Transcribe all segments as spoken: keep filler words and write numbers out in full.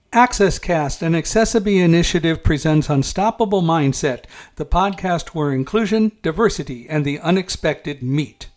AccessCast, an Accessibility initiative, presents Unstoppable Mindset, the podcast where inclusion, diversity, and the unexpected meet.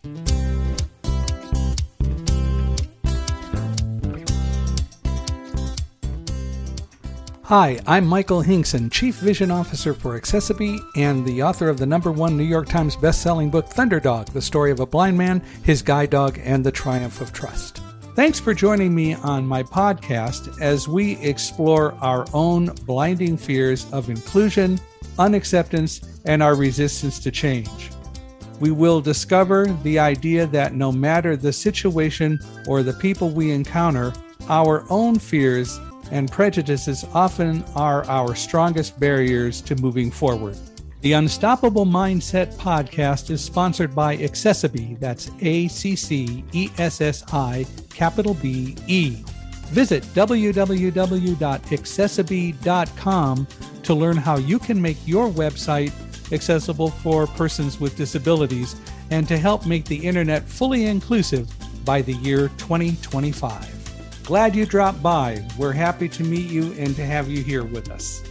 Hi, I'm Michael Hinkson, Chief Vision Officer for Accessibility and the author of the number one New York Times best-selling book, Thunderdog, the story of a blind man, his guide dog, and the triumph of trust. Thanks for joining me on my podcast as we explore our own blinding fears of inclusion, unacceptance, and our resistance to change. We will discover the idea that no matter the situation or the people we encounter, our own fears and prejudices often are our strongest barriers to moving forward. The Unstoppable Mindset podcast is sponsored by Accessibility, that's A C C E S S I, capital B E. Visit w w w dot accessibility dot com to learn how you can make your website accessible for persons with disabilities and to help make the internet fully inclusive by the year twenty twenty-five. Glad you dropped by. We're happy to meet you and to have you here with us.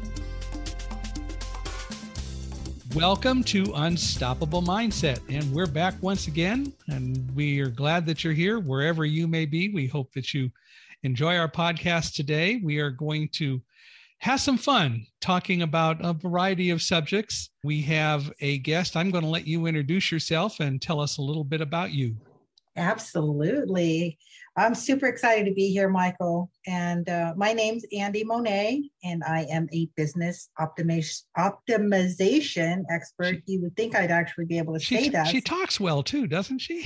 Welcome to Unstoppable Mindset, and we're back once again, and we are glad that you're here wherever you may be. We hope that you enjoy our podcast today. We are going to have some fun talking about a variety of subjects. We have a guest. I'm going to let you introduce yourself and tell us a little bit about you. Absolutely. I'm super excited to be here, Michael. And uh, my name's Andy Monet, and I am a business optimization optimization expert. She, you would think I'd actually be able to she, say that. She talks well too, doesn't she?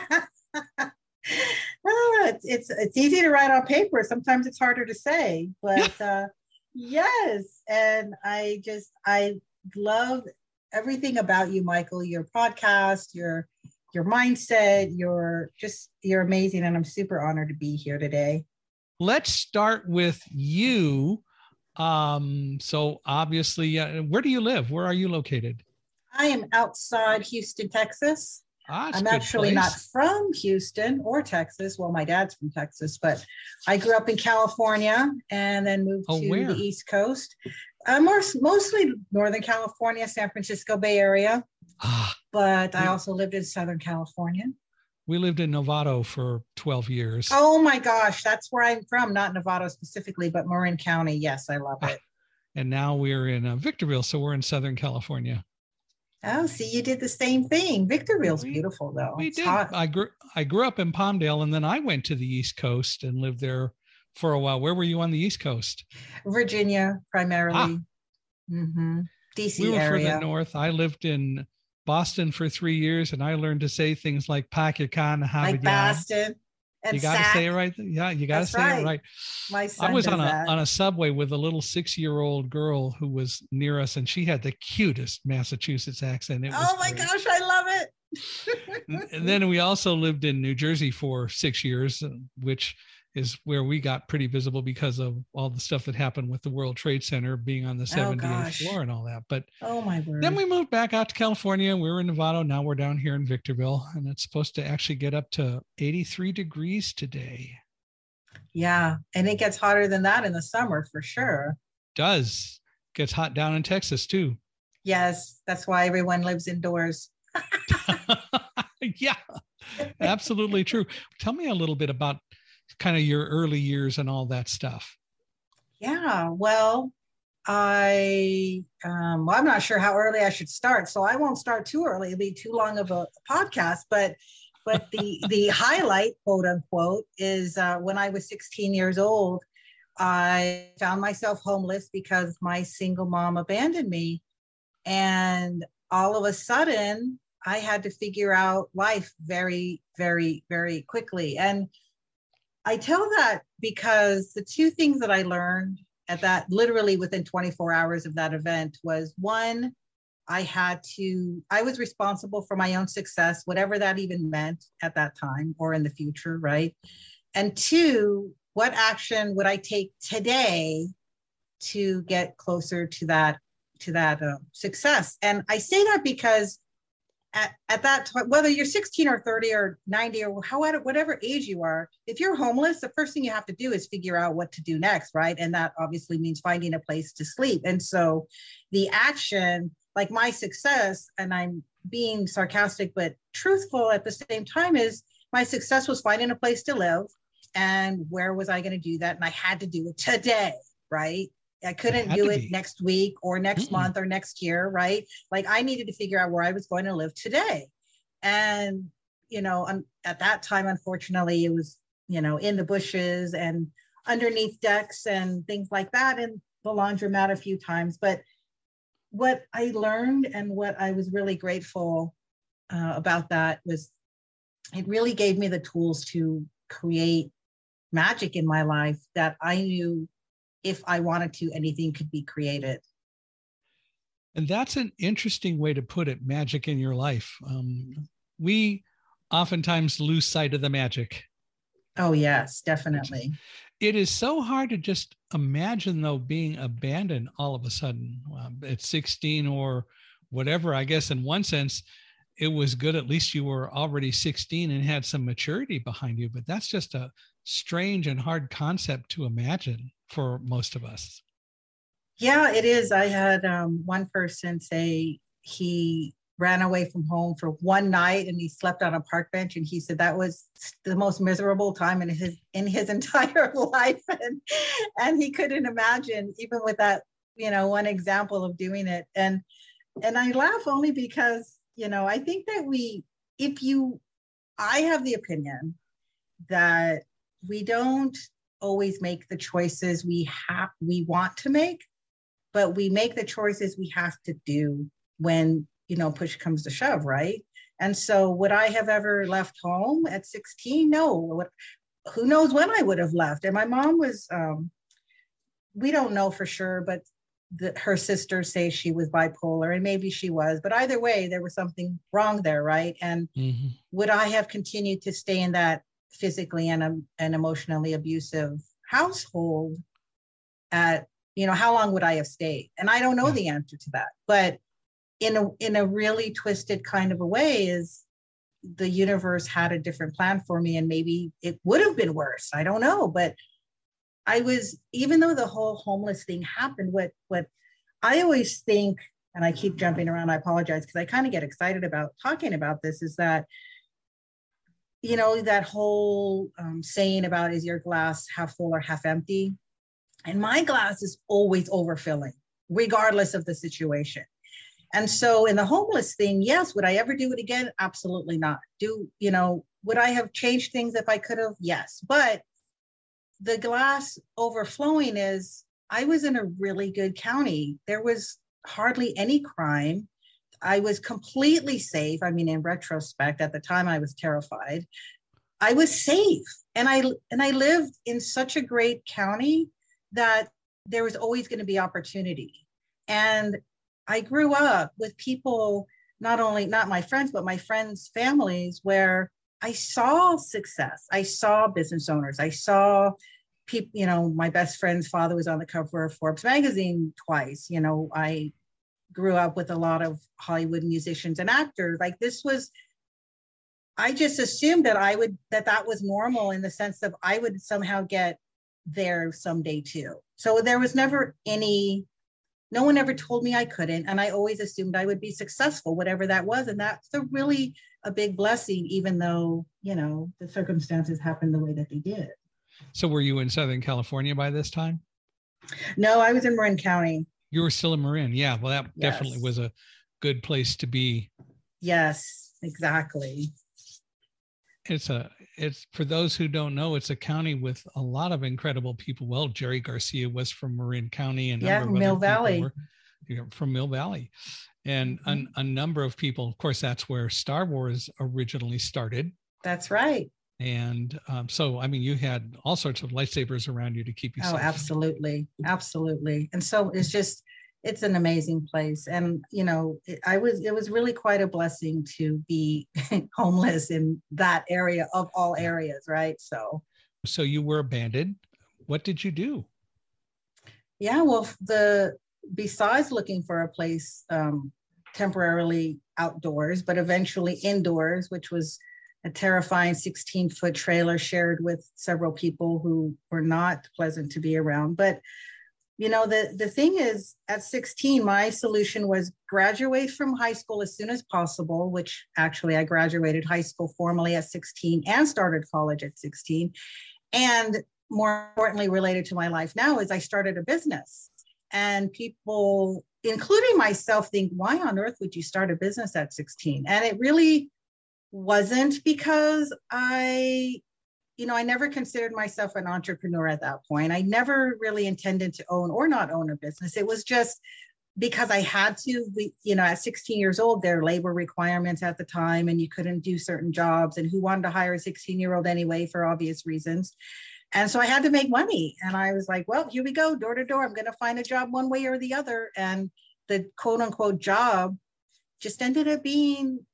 Oh, it's, it's it's easy to write on paper. Sometimes it's harder to say, but uh, yes. And I just I love everything about you, Michael. Your podcast, your your mindset, you're just, you're amazing. And I'm super honored to be here today. Let's start with you. Um, so obviously, uh, where do you live? Where are you located? I am outside Houston, Texas. Ah, I'm actually place. not from Houston or Texas. Well, my dad's from Texas, but I grew up in California and then moved oh, to where? the East Coast. Uh, more, mostly Northern California, San Francisco Bay Area. Ah, but we, I also lived in Southern California. We lived in Novato for twelve years. Oh my gosh, that's where I'm from. Not Novato specifically, but Marin County. Yes, I love it. And now we're in uh, Victorville, so we're in Southern California. Oh, see, you did the same thing. Victorville's we, beautiful, though. We it's did. Hot. I grew I grew up in Palmdale, and then I went to the East Coast and lived there for a while. Where were you on the East Coast? Virginia, primarily. Ah. Mm-hmm. D C we were area. further north. I lived in Boston for three years, and I learned to say things like Pakistan, like Boston. You got to say it right. Yeah, you got to say right. it right. My son I was does on a that. on a subway with a little six-year-old girl who was near us, and she had the cutest Massachusetts accent. It was oh my great. gosh, I love it. And then we also lived in New Jersey for six years, which is where we got pretty visible because of all the stuff that happened with the World Trade Center being on the seventieth floor and all that. But oh my word. Then we moved back out to California. We were in Novato. Now we're down here in Victorville, and it's supposed to actually get up to eighty-three degrees today. Yeah, and it gets hotter than that in the summer for sure. It does. It gets hot down in Texas too. Yes, that's why everyone lives indoors. Yeah, absolutely true. Tell me a little bit about kind of your early years and all that stuff. Yeah, well, I, um, well, I'm not sure how early I should start, so I won't start too early. It'll be too long of a podcast, but, but the, the highlight, quote unquote, is uh, when I was sixteen years old, I found myself homeless because my single mom abandoned me. And all of a sudden I had to figure out life very, very, very quickly. And I tell that because the two things that I learned at that, literally within twenty-four hours of that event, was one, I had to, I was responsible for my own success, whatever that even meant at that time or in the future, right? And two, what action would I take today to get closer to that, to that uh, success? And I say that because at, at that time, whether you're sixteen or thirty or ninety or however, whatever age you are, if you're homeless, the first thing you have to do is figure out what to do next, right? And that obviously means finding a place to sleep. And so the action, like my success, and I'm being sarcastic but truthful at the same time, is my success was finding a place to live. And where was I going to do that? And I had to do it today, right? I couldn't do it be. next week or next Mm-mm. month or next year, right? Like I needed to figure out where I was going to live today. And, you know, um, at that time, unfortunately, it was, you know, in the bushes and underneath decks and things like that, and the laundromat a few times. But what I learned and what I was really grateful uh, about that was it really gave me the tools to create magic in my life that I knew if I wanted to, anything could be created. And that's an interesting way to put it, magic in your life. Um, we oftentimes lose sight of the magic. Oh, yes, definitely. It is so hard to just imagine, though, being abandoned all of a sudden um, at sixteen or whatever. I guess in one sense, it was good. At least you were already sixteen and had some maturity behind you. But that's just a strange and hard concept to imagine for most of us. Yeah, it is. I had um, one person say he ran away from home for one night and he slept on a park bench, and he said that was the most miserable time in his in his entire life, and and he couldn't imagine, even with that, you know, one example of doing it. And and I laugh only because, you know, I think that we, if you, I have the opinion that we don't always make the choices we have we want to make, but we make the choices we have to do when, you know, push comes to shove, right? And so would I have ever left home at sixteen? No. Who knows when I would have left? And my mom was, um, we don't know for sure, but the, her sisters say she was bipolar, and maybe she was, but either way, there was something wrong there, right? And mm-hmm. would I have continued to stay in that physically and, um, and emotionally abusive household at, you know, how long would I have stayed? And I don't know yeah. the answer to that, but in a, in a really twisted kind of a way, is the universe had a different plan for me, and maybe it would have been worse. I don't know, but I was, even though the whole homeless thing happened, what, what I always think, and I keep jumping around, I apologize, because I kind of get excited about talking about this, is that, you know, that whole um, saying about, is your glass half full or half empty? And my glass is always overfilling, regardless of the situation. And so in the homeless thing, yes, would I ever do it again? Absolutely not. Do, you know, would I have changed things if I could have? Yes. But the glass overflowing is, I was in a really good county. There was hardly any crime. I was completely safe. I mean, in retrospect, at the time I was terrified. I was safe. And I and I lived in such a great county that there was always going to be opportunity. And I grew up with people, not only, not my friends, but my friends' families, where I saw success. I saw business owners. I saw people, you know, my best friend's father was on the cover of Forbes magazine twice. You know, I grew up with a lot of Hollywood musicians and actors. Like, this was, I just assumed that I would, that that was normal, in the sense that I would somehow get there someday too. So there was never any, no one ever told me I couldn't. And I always assumed I would be successful, whatever that was. And that's a really a big blessing, even though, you know, the circumstances happened the way that they did. So were you in Southern California by this time? No, I was in Marin County. You were still in Marin. Yeah. Well, that yes. definitely was a good place to be. Yes, exactly. It's a, it's, for those who don't know, it's a county with a lot of incredible people. Well, Jerry Garcia was from Marin County, and yeah, Mill Valley. Were, you know, from Mill Valley, and mm-hmm. a, a number of people. Of course, that's where Star Wars originally started. That's right. And um, so, I mean, you had all sorts of lifesavers around you to keep you oh, safe. Oh, absolutely, absolutely. And so it's just, it's an amazing place. And, you know, it, I was, it was really quite a blessing to be homeless in that area of all areas. Right. So, so you were abandoned. What did you do? Yeah, well, the, besides looking for a place um, temporarily outdoors, but eventually indoors, which was a terrifying sixteen foot trailer shared with several people who were not pleasant to be around. But, you know, the, the thing is, at sixteen, my solution was graduate from high school as soon as possible, which actually I graduated high school formally at sixteen and started college at sixteen. And more importantly, related to my life now, is I started a business. And people, including myself, think, why on earth would you start a business at sixteen? And it really wasn't because I, you know, I never considered myself an entrepreneur at that point. I never really intended to own or not own a business. It was just because I had to. You know, at sixteen years old, there are labor requirements at the time, and you couldn't do certain jobs. And who wanted to hire a sixteen year old anyway, for obvious reasons? And so I had to make money. And I was like, well, here we go, door to door. I'm going to find a job one way or the other. And the quote unquote job just ended up being,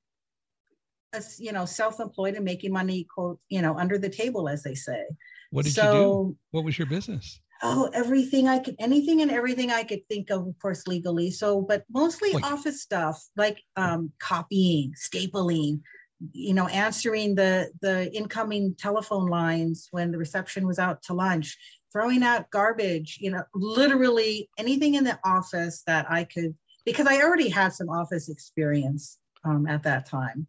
a, you know, self-employed and making money, quote, you know, under the table, as they say. What did so, you do? What was your business? Oh, everything I could, anything and everything I could think of, of course, legally. So, but mostly Wait. office stuff like um, copying, stapling, you know, answering the, the incoming telephone lines when the reception was out to lunch, throwing out garbage, you know, literally anything in the office that I could, because I already had some office experience um, at that time.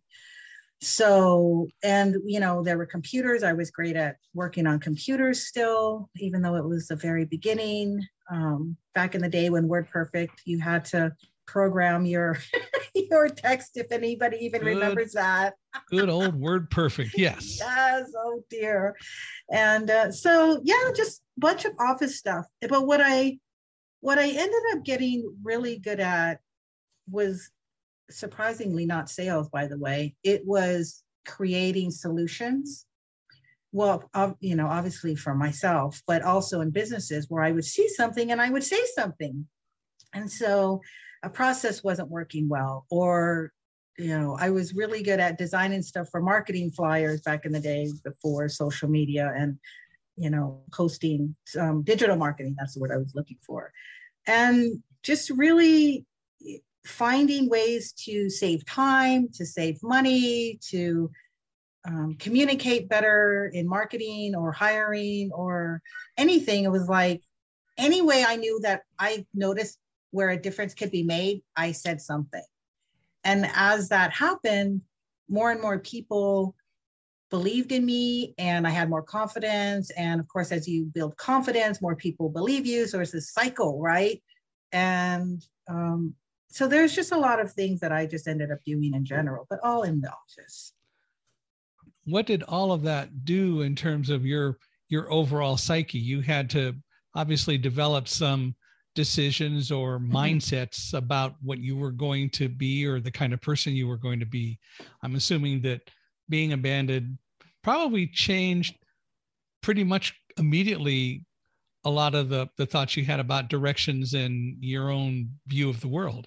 So, and, you know, there were computers. I was great at working on computers still, even though it was the very beginning. Um, back in the day when WordPerfect, you had to program your your text, if anybody even good, remembers that. Good old WordPerfect, yes. Yes, oh dear. And uh, so, yeah, just a bunch of office stuff. But what I, what I ended up getting really good at was, surprisingly, not sales, by the way. It was creating solutions. Well, uh, you know, obviously for myself, but also in businesses where I would see something and I would say something. And so a process wasn't working well, or, you know, I was really good at designing stuff for marketing flyers back in the day before social media and, you know, posting um, digital marketing. That's the word I was looking for. And just really finding ways to save time, to save money, to um, communicate better in marketing or hiring or anything. It was like, any way I knew that I noticed where a difference could be made, I said something. And as that happened, more and more people believed in me and I had more confidence. And of course, as you build confidence, more people believe you. So it's this cycle, right? And um, so there's just a lot of things that I just ended up doing in general, but all in the office. What did all of that do in terms of your your overall psyche? You had to obviously develop some decisions or mindsets about what you were going to be or the kind of person you were going to be. I'm assuming that being abandoned probably changed pretty much immediately a lot of the, the thoughts you had about directions and your own view of the world.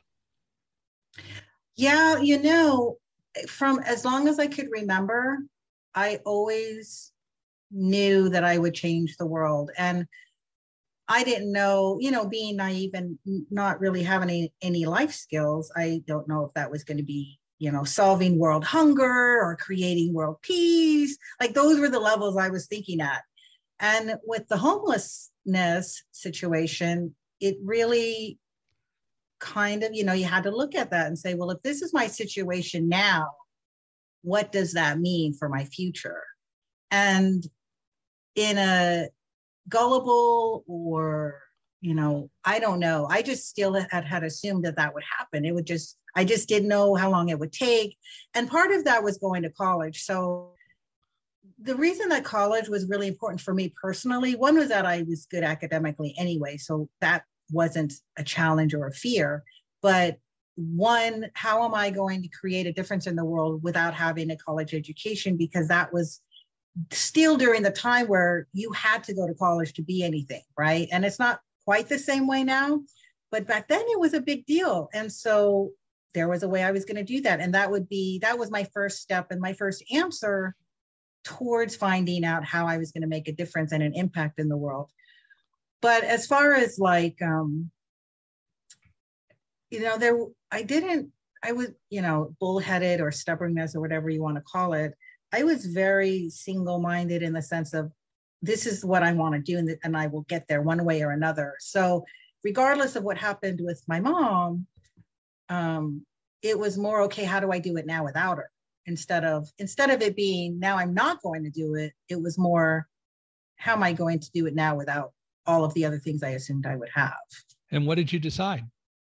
Yeah, you know, from as long as I could remember, I always knew that I would change the world. And I didn't know, you know, being naive and not really having any, any life skills, I don't know if that was going to be, you know, solving world hunger or creating world peace. Like those were the levels I was thinking at. And with the homelessness situation, it really kind of, you know, you had to look at that and say, well, if this is my situation now, what does that mean for my future? And in a gullible or, you know, I don't know. I just still had, had assumed that that would happen. It would just, I just didn't know how long it would take. And part of that was going to college. So the reason that college was really important for me personally, one was that I was good academically anyway. So that wasn't a challenge or a fear. But one, how am I going to create a difference in the world without having a college education? Because that was still during the time where you had to go to college to be anything, right? And it's not quite the same way now, but back then it was a big deal. And so there was a way I was going to do that. And that would be, that was my first step and my first answer towards finding out how I was going to make a difference and an impact in the world. But as far as like, um, you know, there, I didn't, I was, you know, bullheaded or stubbornness or whatever you want to call it. I was very single-minded in the sense of this is what I want to do, and, and I will get there one way or another. So regardless of what happened with my mom, um, it was more, okay, how do I do it now without her? Instead of instead of it being now I'm not going to do it, it was more, how am I going to do it now without all of the other things I assumed I would have? And what did you decide?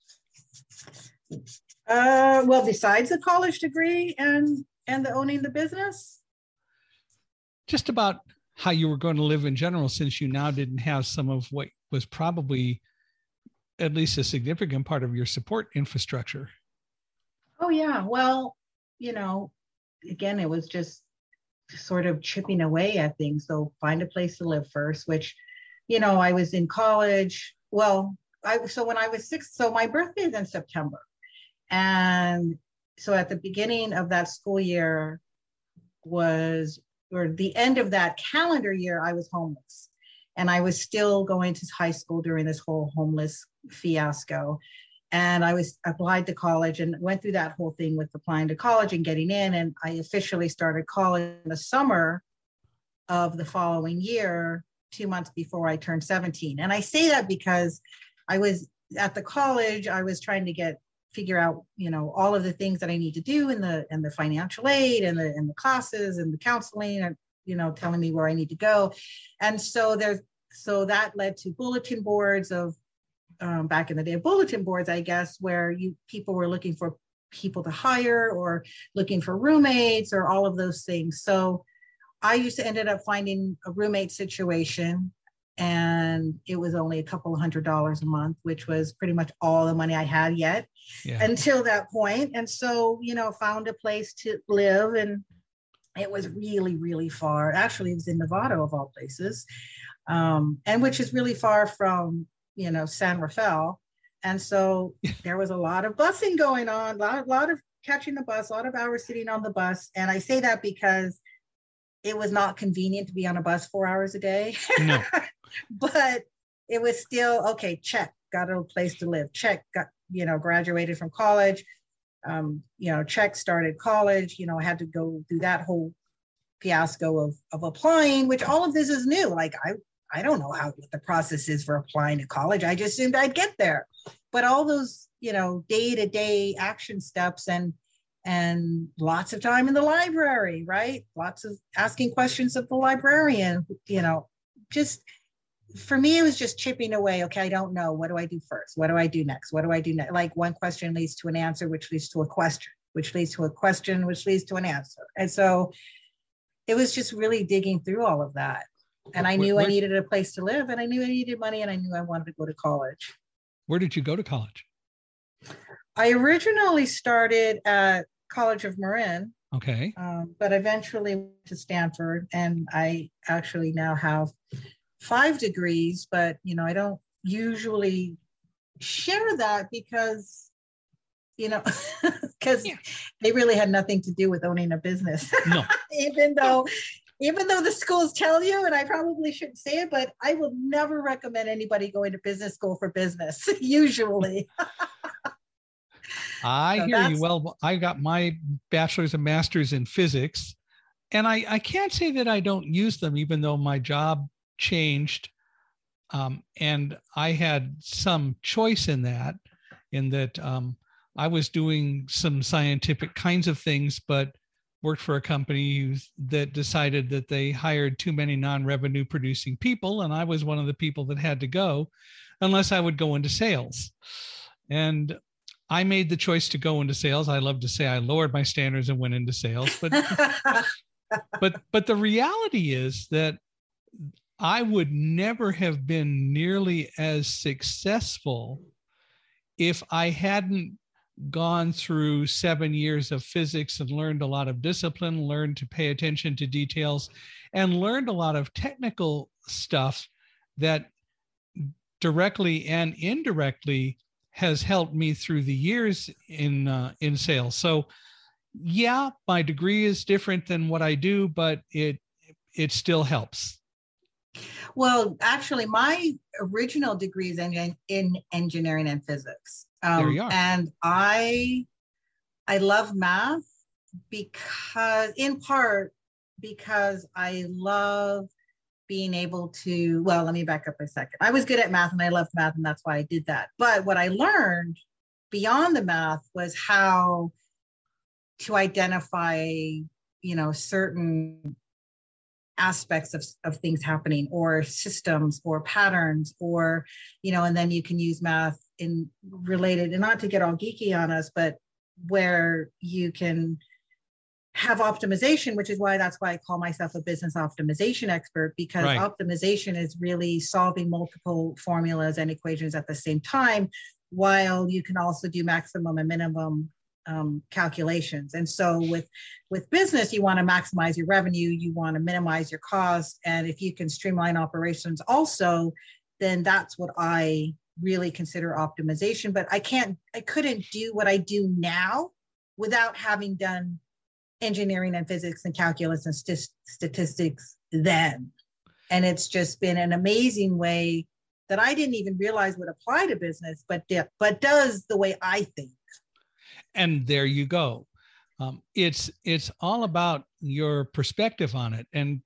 Uh, well, besides the college degree and and the owning the business, just about how you were going to live in general, since you now didn't have some of what was probably at least a significant part of your support infrastructure. Oh yeah, well, you know, again, it was just sort of chipping away at things. So find a place to live first, which, you know, I was in college. Well, I so when I was six, so my birthday is in September. And so at the beginning of that school year was, or the end of that calendar year, I was homeless. And I was still going to high school during this whole homeless fiasco. And I was applied to college and went through that whole thing with applying to college and getting in. And I officially started college in the summer of the following year, two months before I turned seventeen. And I say that because I was at the college, I was trying to get, figure out, you know, all of the things that I need to do in the, and the financial aid and the, and the classes and the counseling and, you know, telling me where I need to go. And so there's, so that led to bulletin boards of, Um, back in the day, bulletin boards, I guess, where you people were looking for people to hire or looking for roommates or all of those things. So I used to ended up finding a roommate situation, and it was only a couple of hundred dollars a month, which was pretty much all the money I had yet yeah. until that point. And so, you know, found a place to live, and it was really, really far. Actually, it was in Nevada of all places, um, and which is really far from, you know, San Rafael. And so there was a lot of busing going on, a lot, a lot of catching the bus, a lot of hours sitting on the bus. And I say that because it was not convenient to be on a bus four hours a day, no. But it was still, okay, check, got a place to live, check, got, you know, graduated from college, um, you know, check, started college, you know, I had to go through that whole fiasco of, of applying, which all of this is new. Like I, I don't know how what the process is for applying to college. I just assumed I'd get there. But all those, you know, day-to-day action steps and and lots of time in the library, right? Lots of asking questions of the librarian, you know, just for me, it was just chipping away. Okay, I don't know. What do I do first? What do I do next? What do I do next? Like one question leads to an answer, which leads to a question, which leads to a question, which leads to an answer. And so it was just really digging through all of that. And I knew where, I needed a place to live, and I knew I needed money, and I knew I wanted to go to college. Where did you go to college? I originally started at College of Marin. Okay. Um, but eventually went to Stanford, and I actually now have five degrees, but, you know, I don't usually share that because, you know, because yeah. they really had nothing to do with owning a business. No. Even though Even though the schools tell you, and I probably shouldn't say it, but I will never recommend anybody going to business school for business, usually. I so hear you. Well, I got my bachelor's and master's in physics, and I, I can't say that I don't use them, even though my job changed. Um, and I had some choice in that, in that um, I was doing some scientific kinds of things, but worked for a company that decided that they hired too many non-revenue producing people. And I was one of the people that had to go unless I would go into sales. And I made the choice to go into sales. I love to say I lowered my standards and went into sales, but, but, but the reality is that I would never have been nearly as successful if I hadn't gone through seven years of physics and learned a lot of discipline, learned to pay attention to details, and learned a lot of technical stuff that directly and indirectly has helped me through the years in uh, in sales. So yeah, my degree is different than what I do, but it it still helps. Well, actually, my original degree is in, in engineering and physics. Um, there you are. And I I love math because, in part, because I love being able to, well, let me back up a second. I was good at math and I loved math, and that's why I did that. But what I learned beyond the math was how to identify, you know, certain aspects of, of things happening, or systems or patterns, or, you know, and then you can use math in related, and not to get all geeky on us, but where you can have optimization, which is why that's why I call myself a business optimization expert, because right. optimization is really solving multiple formulas and equations at the same time, while you can also do maximum and minimum um, calculations. And so with, with business, you want to maximize your revenue, you want to minimize your costs. And if you can streamline operations also, then that's what I really consider optimization. But I can't, I couldn't do what I do now without having done engineering and physics and calculus and st- statistics then. And it's just been an amazing way that I didn't even realize would apply to business, but, but does the way I think. And there you go. Um, it's, it's all about your perspective on it. And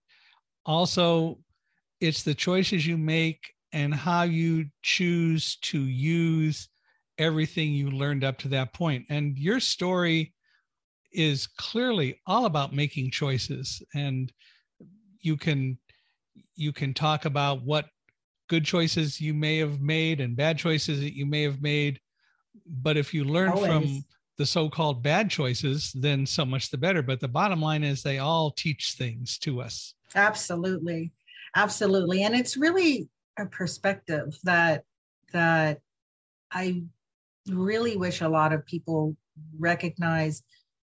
also it's the choices you make and how you choose to use everything you learned up to that point. And your story is clearly all about making choices. And you can, you can talk about what good choices you may have made and bad choices that you may have made. But if you learn Always. from the so-called bad choices, then so much the better. But the bottom line is they all teach things to us. Absolutely. Absolutely. And it's really a perspective that, that I really wish a lot of people recognize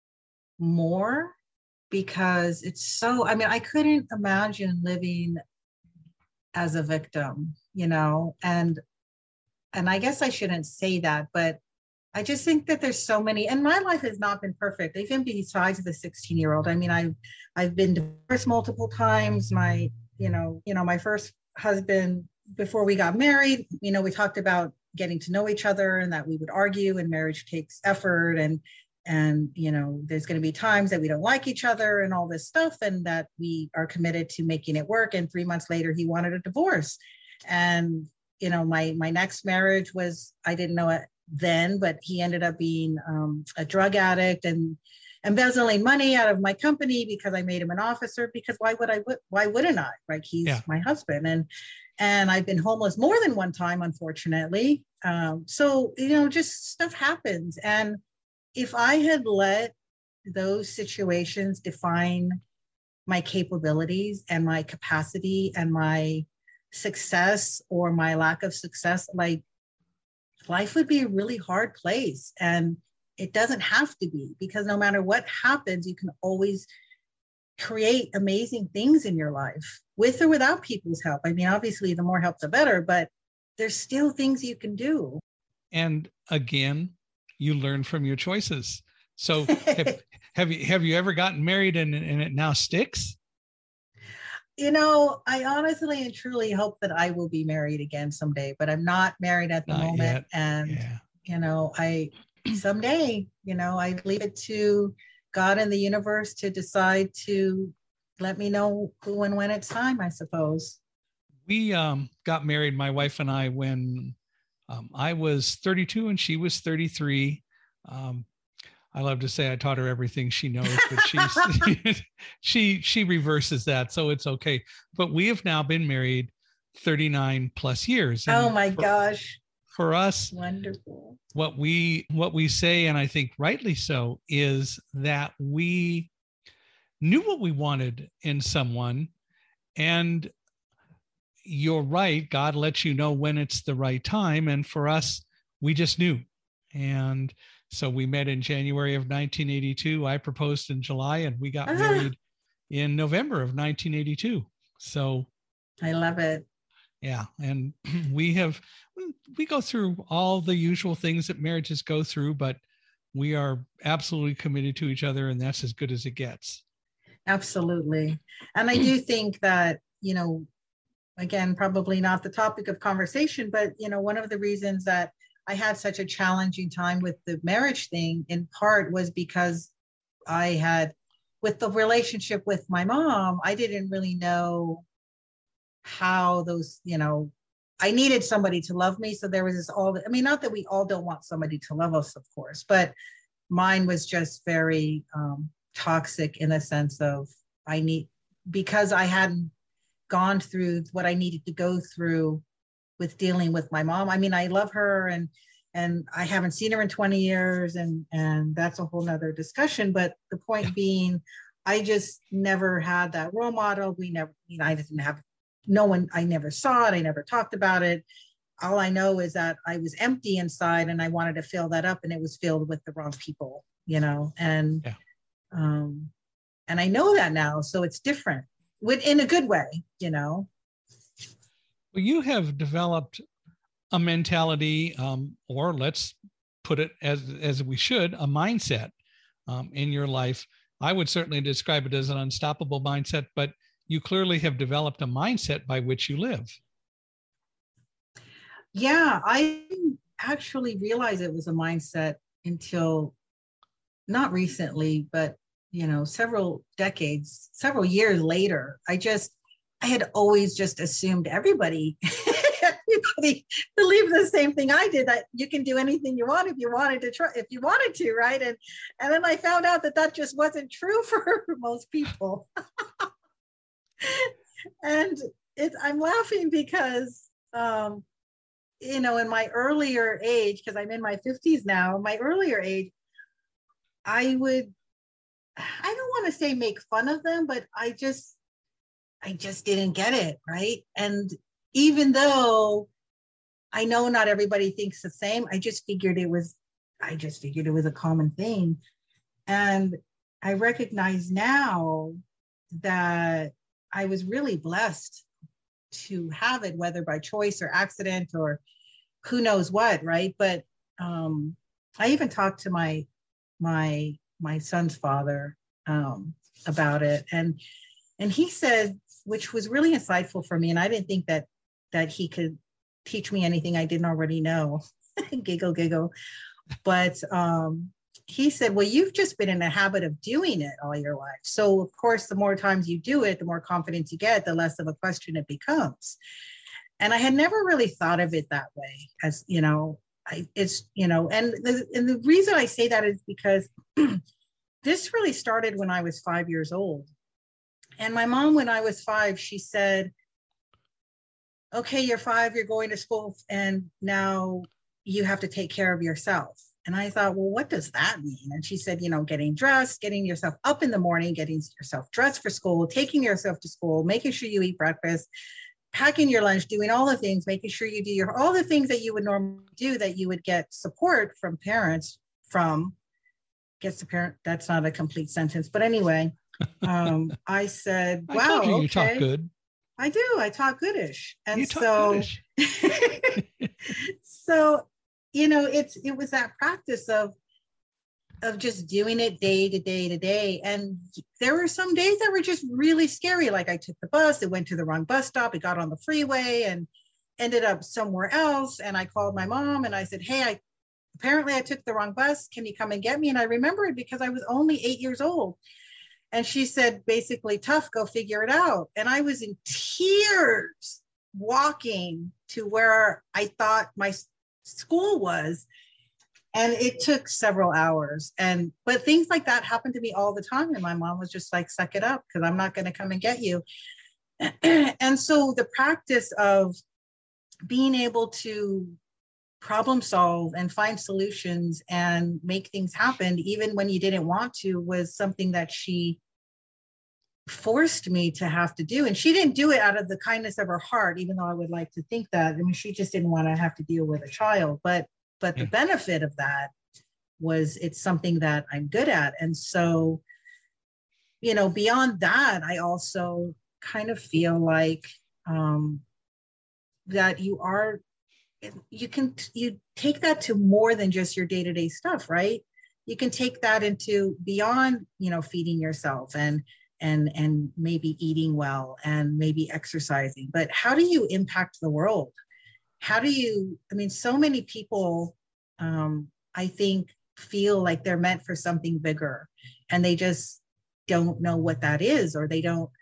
more, because it's so, I mean, I couldn't imagine living as a victim, you know, and, and I guess I shouldn't say that, but I just think that there's so many, and my life has not been perfect, even besides the sixteen year old. I mean, I've, I've been divorced multiple times. My, you know, you know, my first husband, before we got married, you know, we talked about getting to know each other and that we would argue, and marriage takes effort, and, and, you know, there's going to be times that we don't like each other and all this stuff, and that we are committed to making it work. And three months later, he wanted a divorce. And, you know, my, my next marriage was, I didn't know it then, but he ended up being um, a drug addict and embezzling money out of my company because I made him an officer, because why would I, why wouldn't I, right? He's yeah. my husband. And, and I've been homeless more than one time, unfortunately. Um, so, you know, just stuff happens. And if I had let those situations define my capabilities and my capacity and my success or my lack of success, like, life would be a really hard place. And it doesn't have to be, because no matter what happens, you can always create amazing things in your life, with or without people's help. I mean, obviously, the more help, the better, but there's still things you can do. And again, you learn from your choices. So have, have you have you ever gotten married and, and it now sticks? You know, I honestly and truly hope that I will be married again someday, but I'm not married at the not moment. Yet. And, yeah. you know, I someday, you know, I leave it to God and the universe to decide to let me know who and when it's time, I suppose. We um, got married, my wife and I, when um, I was thirty-two and she was thirty-three. Um, I love to say I taught her everything she knows, but she's, she she reverses that, so it's okay. But we have now been married thirty-nine plus years. And oh my for, gosh. For us, wonderful. What we what we say, and I think rightly so, is that we knew what we wanted in someone. And you're right, God lets you know when it's the right time. And for us, we just knew. And so we met in January of nineteen eighty-two. I proposed in July, and we got ah. married in November of nineteen eighty-two. So I love it. Yeah. And we have, we go through all the usual things that marriages go through, but we are absolutely committed to each other, and that's as good as it gets. Absolutely. And I do think that, you know, again, probably not the topic of conversation, but, you know, one of the reasons that I had such a challenging time with the marriage thing in part was because I had, with the relationship with my mom, I didn't really know how those, you know, I needed somebody to love me. So there was this all, I mean, not that we all don't want somebody to love us, of course, but mine was just very um, toxic in the sense of I need, because I hadn't gone through what I needed to go through with dealing with my mom. I mean, I love her and and I haven't seen her in twenty years and and that's a whole nother discussion. But the point being, I just never had that role model. We never, you know, I didn't have no one, I never saw it, I never talked about it. All I know is that I was empty inside and I wanted to fill that up and it was filled with the wrong people, you know, and yeah. um and I know that now, so it's different. With, in a good way, you know. Well, you have developed a mentality, um, or let's put it as as we should, a mindset um, in your life. I would certainly describe it as an unstoppable mindset, but you clearly have developed a mindset by which you live. Yeah, I didn't actually realize it was a mindset until not recently, but you know, several decades, several years later. I just, I had always just assumed everybody, everybody believed the same thing I did, that you can do anything you want if you wanted to try, if you wanted to, right? And and then I found out that that just wasn't true for most people. And it's, I'm laughing because, um, you know, in my earlier age, because I'm in my fifties now, my earlier age, I would, I don't want to say make fun of them, but I just, I just didn't get it, right? And even though I know not everybody thinks the same, I just figured it was, I just figured it was a common thing. And I recognize now that I was really blessed to have it, whether by choice or accident or who knows what, right? But um, I even talked to my, my, my son's father um, about it. And, and he said, which was really insightful for me. And I didn't think that, that he could teach me anything I didn't already know. Giggle, giggle. But um, he said, well, you've just been in the habit of doing it all your life. So of course, the more times you do it, the more confidence you get, the less of a question it becomes. And I had never really thought of it that way, as, you know, I, it's, you know, and the, and the reason I say that is because this really started when I was five years old. And my mom, when I was five, she said, okay, you're five, you're going to school, and now you have to take care of yourself. And I thought, well, what does that mean? And she said, you know, getting dressed, getting yourself up in the morning, getting yourself dressed for school, taking yourself to school, making sure you eat breakfast, packing your lunch, doing all the things, making sure you do your, all the things that you would normally do, that you would get support from parents from, gets the parent, that's not a complete sentence. But anyway, um, I said, wow, I told you, okay. You talk good. I do, I talk goodish. And you talk so, goodish. so, you know, it's, it was that practice of, of just doing it day to day to day. And there were some days that were just really scary. Like I took the bus, it went to the wrong bus stop, it got on the freeway and ended up somewhere else. And I called my mom and I said, hey, I apparently I took the wrong bus. Can you come and get me? And I remember it because I was only eight years old. And she said, basically, tough, go figure it out. And I was in tears walking to where I thought my school was. And it took several hours. And, but things like that happened to me all the time. And my mom was just like, suck it up, because I'm not going to come and get you. And so the practice of being able to problem solve and find solutions and make things happen, even when you didn't want to, was something that she forced me to have to do. And she didn't do it out of the kindness of her heart, even though I would like to think that. I mean, she just didn't want to have to deal with a child. But but yeah. The benefit of that was it's something that I'm good at. And so, you know, beyond that, I also kind of feel like um, that you are, you can, you take that to more than just your day-to-day stuff, right? You can take that into beyond, you know, feeding yourself and, and, and maybe eating well and maybe exercising, but how do you impact the world? How do you, I mean, so many people um, I think, feel like they're meant for something bigger, and they just don't know what that is, or they don't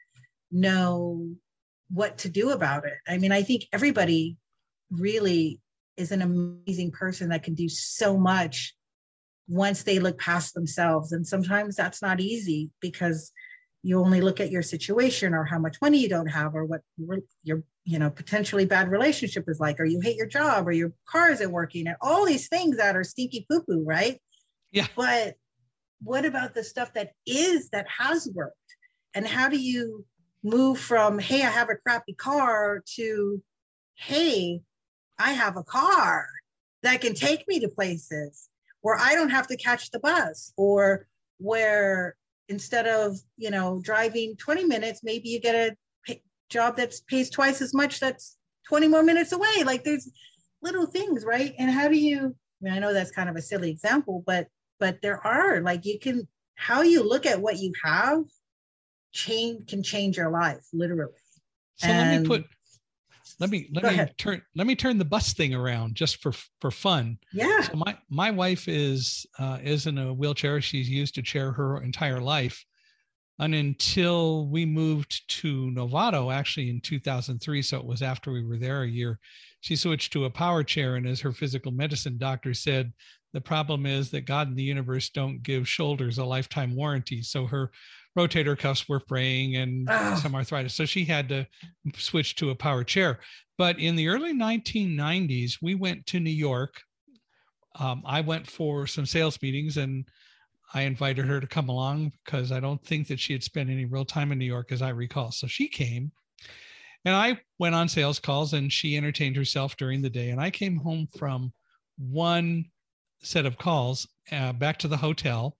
know what to do about it. I mean, I think everybody really is an amazing person that can do so much once they look past themselves. And sometimes that's not easy, because you only look at your situation, or how much money you don't have, or what your, you know, potentially bad relationship is like, or you hate your job, or your car isn't working, and all these things that are stinky poo poo, right? Yeah. But what about the stuff that is, that has worked? And how do you move from, hey, I have a crappy car, to, hey, I have a car that can take me to places where I don't have to catch the bus, or where instead of, you know, driving twenty minutes, maybe you get a pay, job that pays twice as much, that's twenty more minutes away. Like, there's little things, right? And how do you, I mean, I know that's kind of a silly example, but but there are, like, you can, how you look at what you have change can change your life, literally. So and, let me put let me let me ahead. turn let me turn the bus thing around just for for fun. Yeah. So my my wife is uh, is in a wheelchair. She's used a chair her entire life, and until we moved to Novato, actually in two thousand three, so it was after we were there a year, she switched to a power chair. And as her physical medicine doctor said, the problem is that God and the universe don't give shoulders a lifetime warranty. So her rotator cuffs were fraying and oh. some arthritis. So she had to switch to a power chair. But in the early nineteen nineties, we went to New York. Um, I went for some sales meetings, and I invited her to come along because I don't think that she had spent any real time in New York, as I recall. So she came, and I went on sales calls, and she entertained herself during the day. And I came home from one set of calls uh, back to the hotel.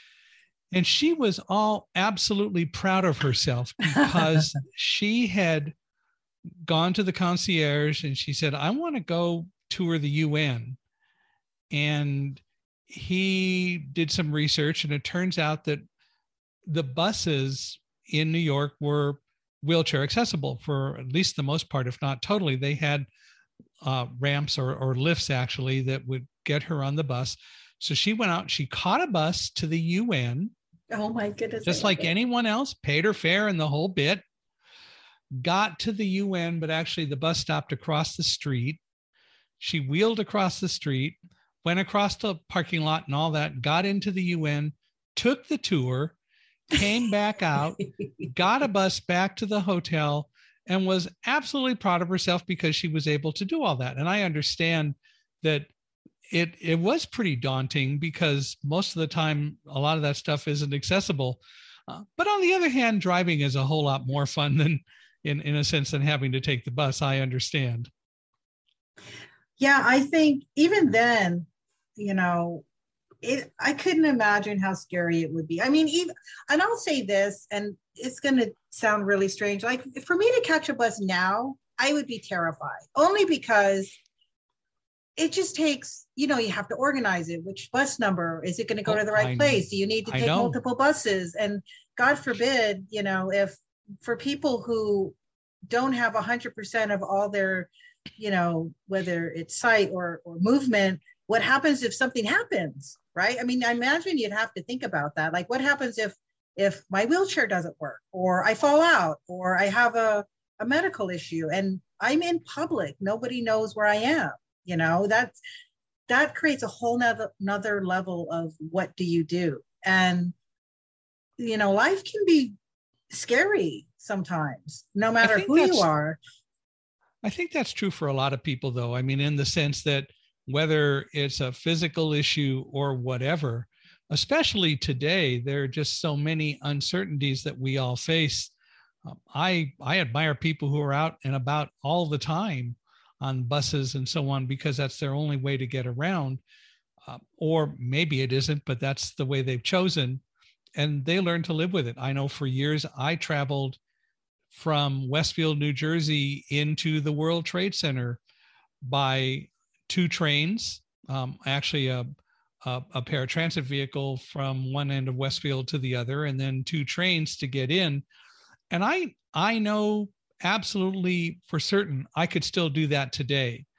And she was all absolutely proud of herself, because she had gone to the concierge and she said, I want to go tour the U N. And he did some research, and it turns out that the buses in New York were wheelchair accessible for at least the most part, if not totally. They had uh, ramps or, or lifts, actually, that would get her on the bus. So she went out, she caught a bus to the U N. Oh my goodness. Just like anyone else, paid her fare and the whole bit, got to the U N, but actually the bus stopped across the street. She wheeled across the street, went across the parking lot and all that, got into the U N, took the tour, came back out, got a bus back to the hotel, and was absolutely proud of herself because she was able to do all that. And I understand that It it was pretty daunting, because most of the time, a lot of that stuff isn't accessible. Uh, but on the other hand, driving is a whole lot more fun than, in, in a sense, than having to take the bus. I understand. Yeah, I think even then, you know, it, I couldn't imagine how scary it would be. I mean, even, and I'll say this, and it's going to sound really strange. Like, for me to catch a bus now, I would be terrified, only because it just takes, you know, you have to organize it. Which bus number? Is it going to go oh, to the right I, place? Do you need to take multiple buses? And God forbid, you know, if for people who don't have one hundred percent of all their, you know, whether it's sight or, or movement, what happens if something happens, right? I mean, I imagine you'd have to think about that. Like, what happens if if my wheelchair doesn't work, or I fall out, or I have a, a medical issue, and I'm in public, nobody knows where I am. You know, that's, that creates a whole nother, another level of what do you do? And, you know, life can be scary sometimes, no matter who you are. I think that's true for a lot of people, though. I mean, in the sense that whether it's a physical issue or whatever, especially today, there are just so many uncertainties that we all face. Um, I, I admire people who are out and about all the time on buses and so on, because that's their only way to get around. Uh, or maybe it isn't, but that's the way they've chosen, and they learn to live with it. I know for years I traveled from Westfield, New Jersey into the World Trade Center by two trains, um, actually a, a, a paratransit vehicle from one end of Westfield to the other, and then two trains to get in. And I, I know absolutely for certain I could still do that today.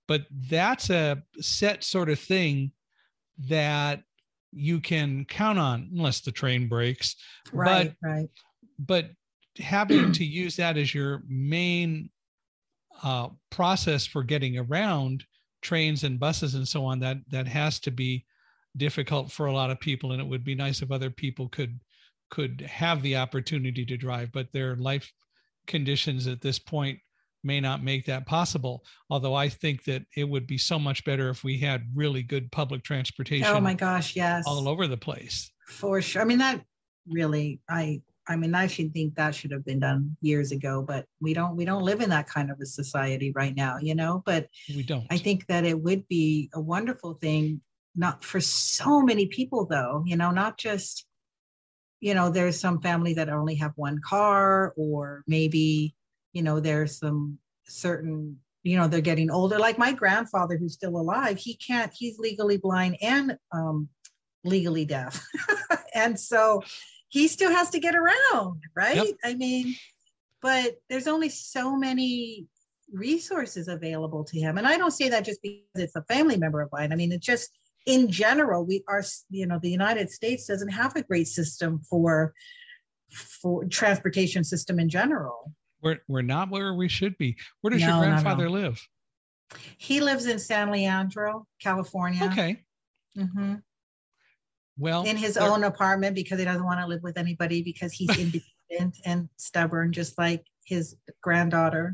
but that's a set sort of thing that you can count on unless the train breaks. Right, but, right. But having to use that as your main uh, process for getting around trains and buses and so on, that that has to be difficult for a lot of people. And it would be nice if other people could could have the opportunity to drive, but their life conditions at this point may not make that possible. Although I think that it would be so much better if we had really good public transportation. Oh my gosh, yes. All over the place. For sure. I mean, that really, I, I mean, I should think that should have been done years ago, but we don't, we don't live in that kind of a society right now, you know, but we don't. I think that it would be a wonderful thing, not for so many people though, you know, not just, you know, there's some family that only have one car, or maybe, you know, there's some certain, you know, they're getting older. Like my grandfather, who's still alive, he can't, he's legally blind and um, legally deaf. And so he still has to get around, right? Yep. I mean, but there's only so many resources available to him. And I don't say that just because it's a family member of mine. I mean, it's just, in general, we are, you know, the United States doesn't have a great system for, for transportation system in general. We're, we're not where we should be. Where does no, your grandfather no, no. live? He lives in San Leandro, California. Okay. Mm-hmm. Well, in his own apartment, because he doesn't want to live with anybody, because he's independent and stubborn, just like his granddaughter.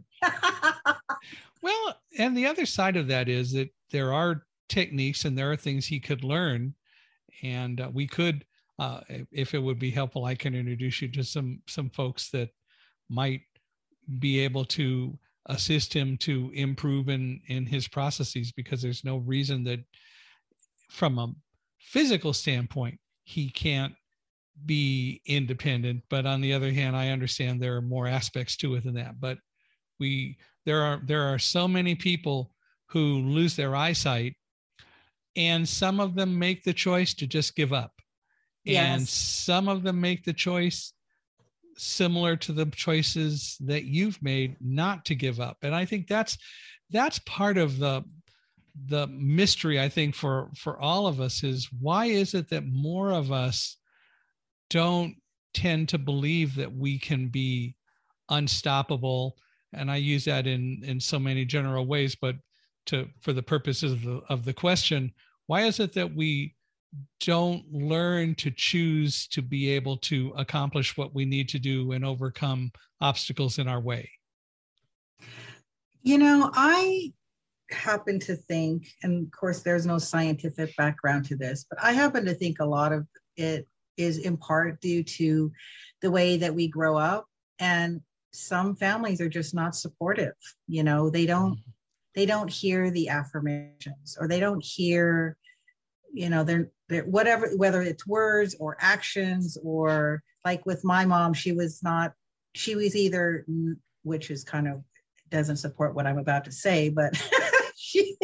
Well, and the other side of that is that there are techniques and there are things he could learn, and uh, we could uh, if it would be helpful, I can introduce you to some some folks that might be able to assist him to improve in in his processes, because there's no reason that from a physical standpoint he can't be independent. But on the other hand, I understand there are more aspects to it than that. But we there are there are so many people who lose their eyesight, and some of them make the choice to just give up. Yes. And some of them make the choice similar to the choices that you've made not to give up. And I think that's that's part of the the mystery, I think, for for all of us, is why is it that more of us don't tend to believe that we can be unstoppable? And I use that in in so many general ways, but to for the purposes of the, of the question, why is it that we don't learn to choose to be able to accomplish what we need to do and overcome obstacles in our way? You know, I happen to think, and of course there's no scientific background to this, but I happen to think a lot of it is in part due to the way that we grow up, and some families are just not supportive. You know, they don't mm-hmm. they don't hear the affirmations, or they don't hear, you know, they're, they're whatever, whether it's words or actions, or like with my mom, she was not, she was either, which is kind of doesn't support what I'm about to say, but she,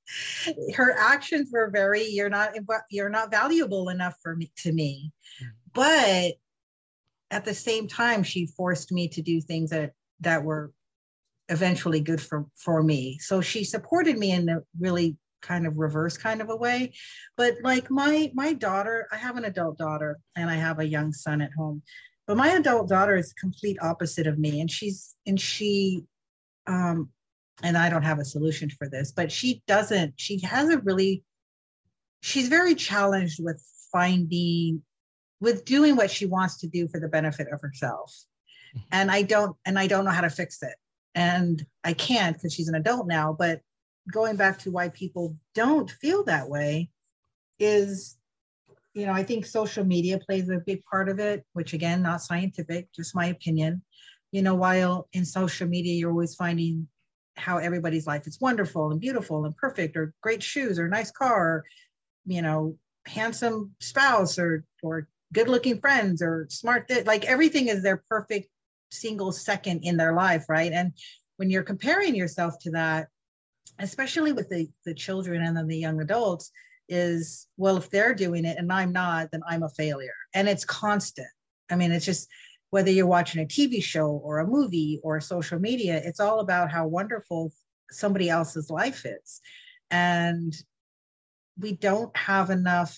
her actions were very, you're not, you're not valuable enough for me, to me. But at the same time, she forced me to do things that, that were eventually good for, for me. So she supported me in a really kind of reverse kind of a way. But like my, my daughter, I have an adult daughter and I have a young son at home, but my adult daughter is complete opposite of me. And she's, and she, um, and I don't have a solution for this, but she doesn't, she hasn't really, she's very challenged with finding, with doing what she wants to do for the benefit of herself. And I don't, and I don't know how to fix it. And I can't, because she's an adult now. But going back to why people don't feel that way is, you know, I think social media plays a big part of it, which again, not scientific, just my opinion. You know, while in social media, you're always finding how everybody's life is wonderful and beautiful and perfect, or great shoes, or nice car, or, you know, handsome spouse, or, or good looking friends, or smart, th- like everything is their perfect single second in their life, right? And when you're comparing yourself to that, especially with the, the children and then the young adults, is, well, if they're doing it and I'm not, then I'm a failure. And it's constant. I mean, it's just, whether you're watching a T V show or a movie or social media, it's all about how wonderful somebody else's life is. And we don't have enough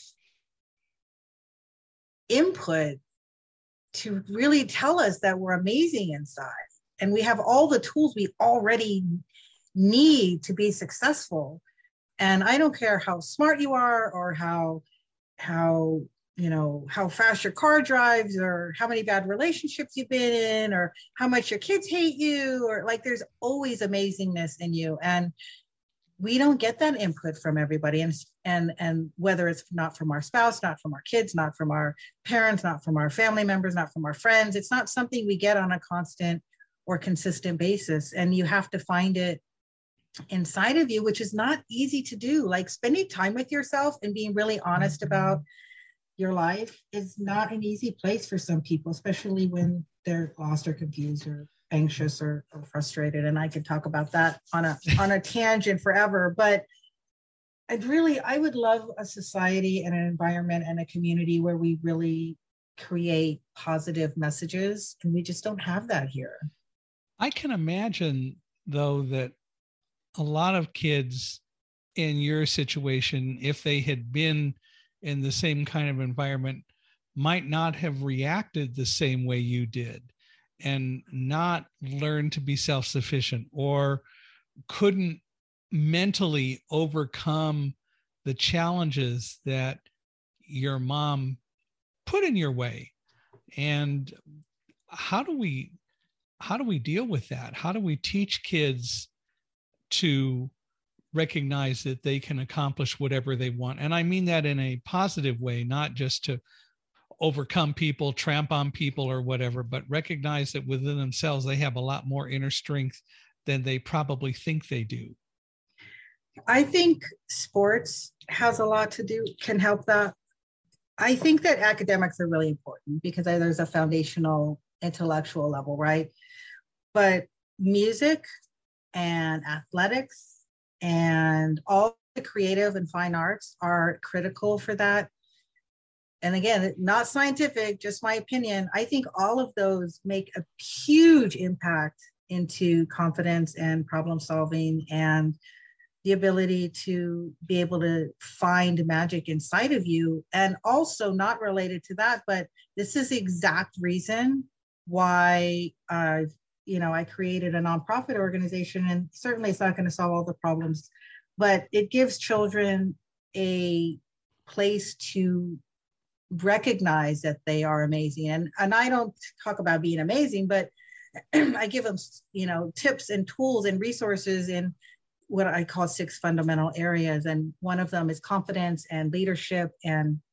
input to really tell us that we're amazing inside. And we have all the tools we already need to be successful. And I don't care how smart you are, or how, how, you know, how fast your car drives, or how many bad relationships you've been in, or how much your kids hate you, or like, there's always amazingness in you. And we don't get that input from everybody. And, and, and whether it's not from our spouse, not from our kids, not from our parents, not from our family members, not from our friends, it's not something we get on a constant or consistent basis. And you have to find it inside of you, which is not easy to do. Like, spending time with yourself and being really honest about your life is not an easy place for some people, especially when they're lost or confused or anxious or, or frustrated. And I could talk about that on a on a tangent forever. But I'd really, I would love a society and an environment and a community where we really create positive messages. And we just don't have that here. I can imagine, though, that a lot of kids in your situation, if they had been in the same kind of environment, might not have reacted the same way you did, and not learn to be self-sufficient, or couldn't mentally overcome the challenges that your mom put in your way. And how do we, how do we deal with that? How do we teach kids to recognize that they can accomplish whatever they want? And I mean that in a positive way, not just to overcome people, tramp on people or whatever, but recognize that within themselves, they have a lot more inner strength than they probably think they do. I think sports has a lot to do, can help that. I think that academics are really important because there's a foundational intellectual level, right? But music and athletics and all the creative and fine arts are critical for that. And again, not scientific, just my opinion. I think all of those make a huge impact into confidence and problem solving and the ability to be able to find magic inside of you. And also, not related to that, but this is the exact reason why I, you know, I created a nonprofit organization. And certainly it's not going to solve all the problems, but it gives children a place to recognize that they are amazing. And, and I don't talk about being amazing, but I give them, you know, tips and tools and resources in what I call six fundamental areas. And one of them is confidence and leadership and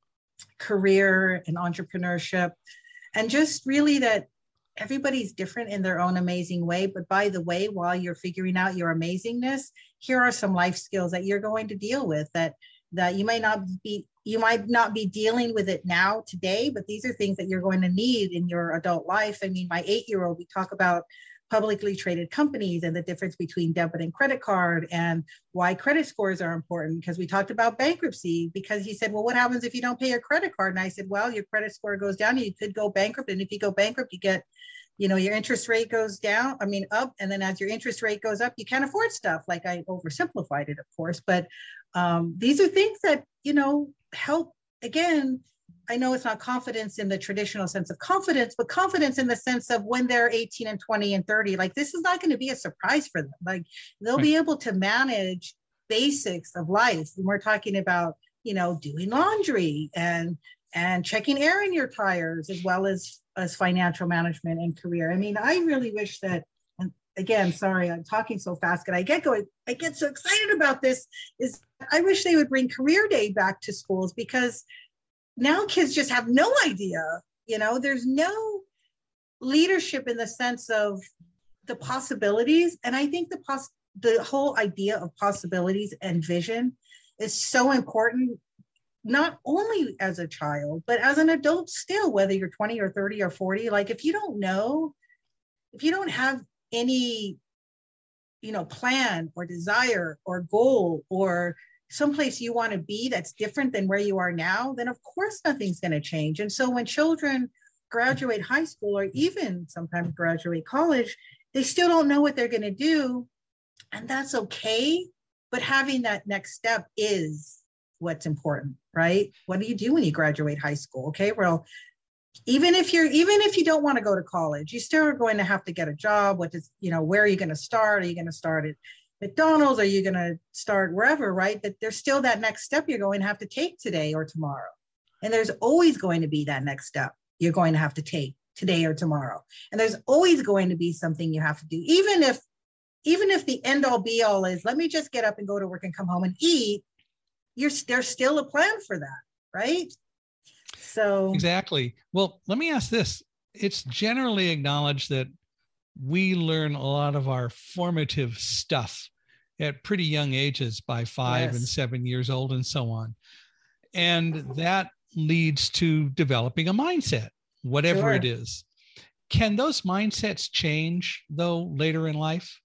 career and entrepreneurship. And just really that everybody's different in their own amazing way. But by the way, while you're figuring out your amazingness, here are some life skills that you're going to deal with that, that you might not be, you might not be dealing with it now today, but these are things that you're going to need in your adult life. I mean, my eight-year-old, we talk about publicly traded companies and the difference between debit and credit card and why credit scores are important, because we talked about bankruptcy, because he said, well, what happens if you don't pay your credit card? And I said, well, your credit score goes down, you could go bankrupt. And if you go bankrupt, you get, you know, your interest rate goes down, I mean, up. And then as your interest rate goes up, you can't afford stuff. Like, I oversimplified it, of course, but um, these are things that, you know, help. Again, I know it's not confidence in the traditional sense of confidence, but confidence in the sense of when they're eighteen and twenty and thirty, like, this is not going to be a surprise for them. Like, they'll right. be able to manage basics of life. And we're talking about, you know, doing laundry and, and checking air in your tires, as well as, as financial management and career. I mean, I really wish that, and again, sorry, I'm talking so fast, and I get going, I get so excited about this, is I wish they would bring career day back to schools, because now kids just have no idea, you know, there's no leadership in the sense of the possibilities. And I think the pos- the whole idea of possibilities and vision is so important, not only as a child, but as an adult still, whether you're twenty or thirty or forty. Like, if you don't know, if you don't have any, you know, plan or desire or goal or someplace you want to be that's different than where you are now, then of course nothing's going to change. And so when children graduate high school, or even sometimes graduate college, they still don't know what they're going to do. And that's okay. But having that next step is what's important, right? What do you do when you graduate high school? Okay, well, even if you're, even if you don't want to go to college, you still are going to have to get a job. What does, you know, where are you going to start? Are you going to start at McDonald's? Are you going to start wherever, right? That there's still that next step you're going to have to take today or tomorrow. And there's always going to be that next step you're going to have to take today or tomorrow. And there's always going to be something you have to do. Even if, even if the end all be all is, let me just get up and go to work and come home and eat, you're, there's still a plan for that, right? So exactly. Well, let me ask this. It's generally acknowledged that we learn a lot of our formative stuff at pretty young ages, by five yes. and seven years old and so on. And that leads to developing a mindset, whatever sure. it is. Can those mindsets change, though, later in life?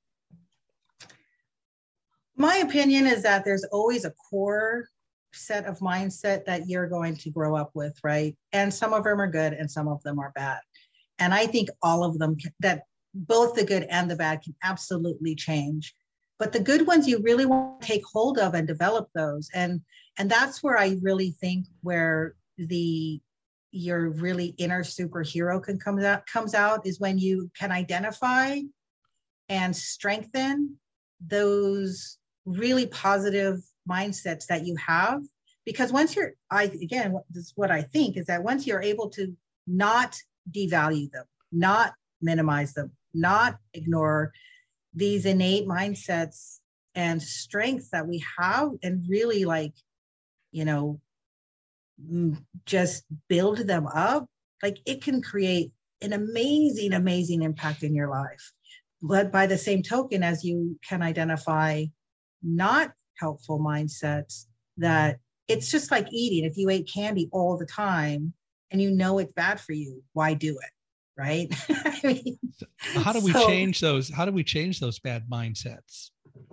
My opinion is that there's always a core set of mindset that you're going to grow up with, right? And some of them are good and some of them are bad. And I think all of them, that both the good and the bad can absolutely change. But the good ones, you really want to take hold of and develop those. And, and that's where I really think where the your really inner superhero can come out, comes out is when you can identify and strengthen those really positive mindsets that you have. Because once you're, I again, this is what I think is that once you're able to not devalue them, not minimize them, not ignore these innate mindsets and strengths that we have, and really like, you know, just build them up, like it can create an amazing, amazing impact in your life. But by the same token, as you can identify not helpful mindsets, that it's just like eating. If you ate candy all the time and you know it's bad for you, why do it? Right? I mean, how do we so, change those? How do we change those bad mindsets?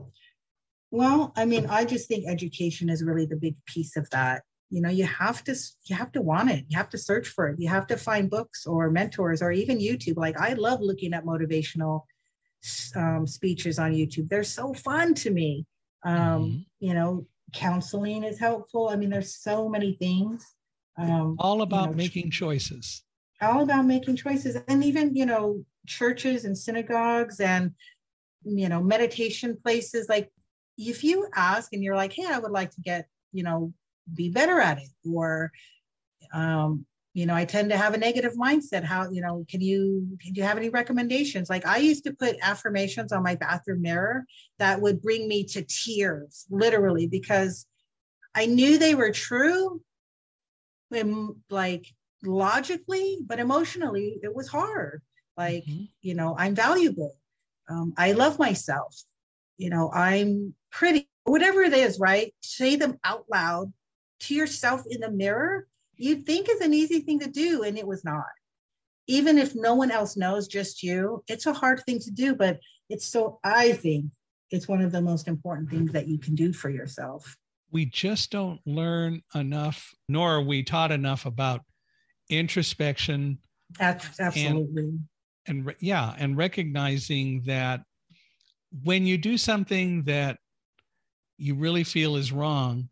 Well, I mean, I just think education is really the big piece of that. You know, you have to, you have to want it. You have to search for it. You have to find books or mentors or even YouTube. Like I love looking at motivational um, speeches on YouTube. They're so fun to me. Um, mm-hmm. You know, counseling is helpful. I mean, there's so many things. Um, all about you know, making choices. All about making choices. And even, you know, churches and synagogues and, you know, meditation places. Like if you ask and you're like, hey, I would like to get, you know, be better at it. Or, um, you know, I tend to have a negative mindset. How, you know, can you, do you have any recommendations? Like I used to put affirmations on my bathroom mirror that would bring me to tears, literally, because I knew they were true, and like logically, but emotionally it was hard. Like, mm-hmm. you know, I'm valuable. Um, I love myself. You know, I'm pretty, whatever it is, right? Say them out loud to yourself in the mirror. You'd think is an easy thing to do, and it was not. Even if no one else knows, just you, it's a hard thing to do, but it's so, I think it's one of the most important things that you can do for yourself. We just don't learn enough, nor are we taught enough about introspection. Absolutely. And, and yeah, and recognizing that when you do something that you really feel is wrong,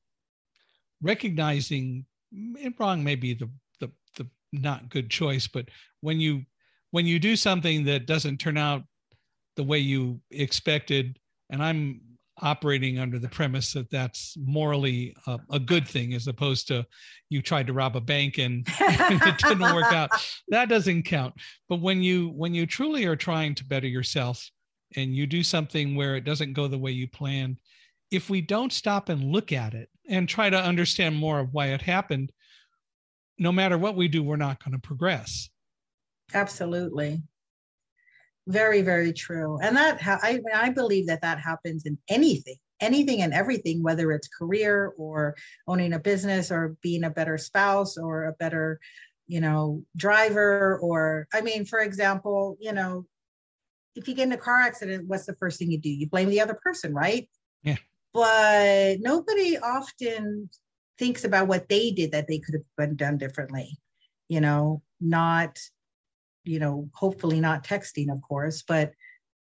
recognizing wrong may be the, the the not good choice, but when you when you do something that doesn't turn out the way you expected, and I'm operating under the premise that that's morally a, a good thing, as opposed to you tried to rob a bank and it didn't work out, that doesn't count. But when you when you truly are trying to better yourself and you do something where it doesn't go the way you planned, if we don't stop and look at it and try to understand more of why it happened, no matter what we do, we're not going to progress. Absolutely. Very, very true. And that, ha- I, I believe that that happens in anything, anything and everything, whether it's career or owning a business or being a better spouse or a better, you know, driver. Or, I mean, for example, you know, if you get in a car accident, what's the first thing you do? You blame the other person, right? Yeah. But nobody often thinks about what they did that they could have been done differently, you know, not, you know, hopefully not texting, of course, but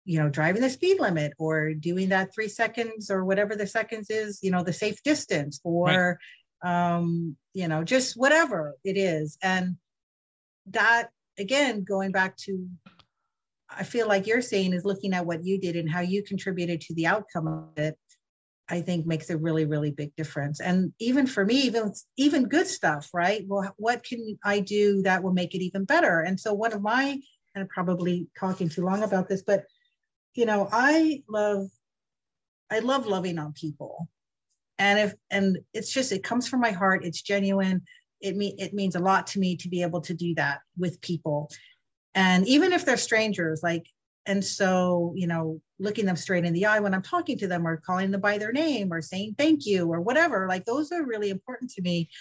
you know, driving the speed limit or doing that three seconds or whatever the seconds is, you know, the safe distance or, right. um, you know, just whatever it is. And that, again, going back to, I feel like you're saying is looking at what you did and how you contributed to the outcome of it, I think makes a really, really big difference. And even for me, even, even good stuff, right? Well, what can I do that will make it even better? And so one of my, and I'm probably talking too long about this, but, you know, I love, I love loving on people. And if, and it's just, it comes from my heart. It's genuine. It mean, it means a lot to me to be able to do that with people. And even if they're strangers, like, and so, you know, looking them straight in the eye when I'm talking to them or calling them by their name or saying thank you or whatever, like those are really important to me.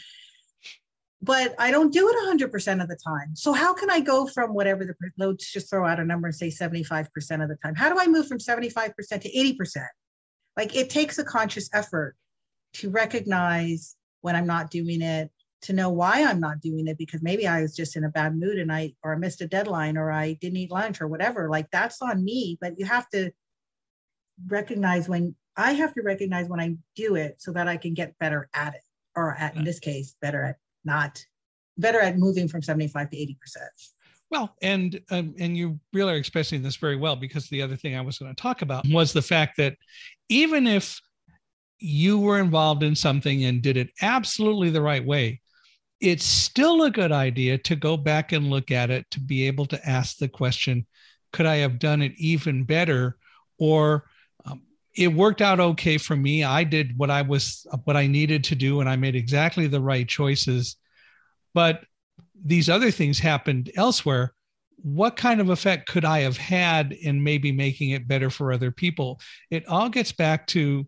But I don't do it one hundred percent of the time. So how can I go from whatever the, let's just throw out a number and say seventy-five percent of the time. How do I move from seventy-five percent to eighty percent? Like it takes a conscious effort to recognize when I'm not doing it, to know why I'm not doing it, because maybe I was just in a bad mood and I, or I missed a deadline or I didn't eat lunch or whatever, like that's on me. But you have to recognize when, I have to recognize when I do it so that I can get better at it, or at, in this case, better at not, better at moving from seventy-five to eighty percent. Well, and um, and you really are expressing this very well, because the other thing I was going to talk about was the fact that even if you were involved in something and did it absolutely the right way, it's still a good idea to go back and look at it, to be able to ask the question, could I have done it even better? Or um, it worked out okay for me. I did what I was, what I needed to do, and I made exactly the right choices. But these other things happened elsewhere. What kind of effect could I have had in maybe making it better for other people? It all gets back to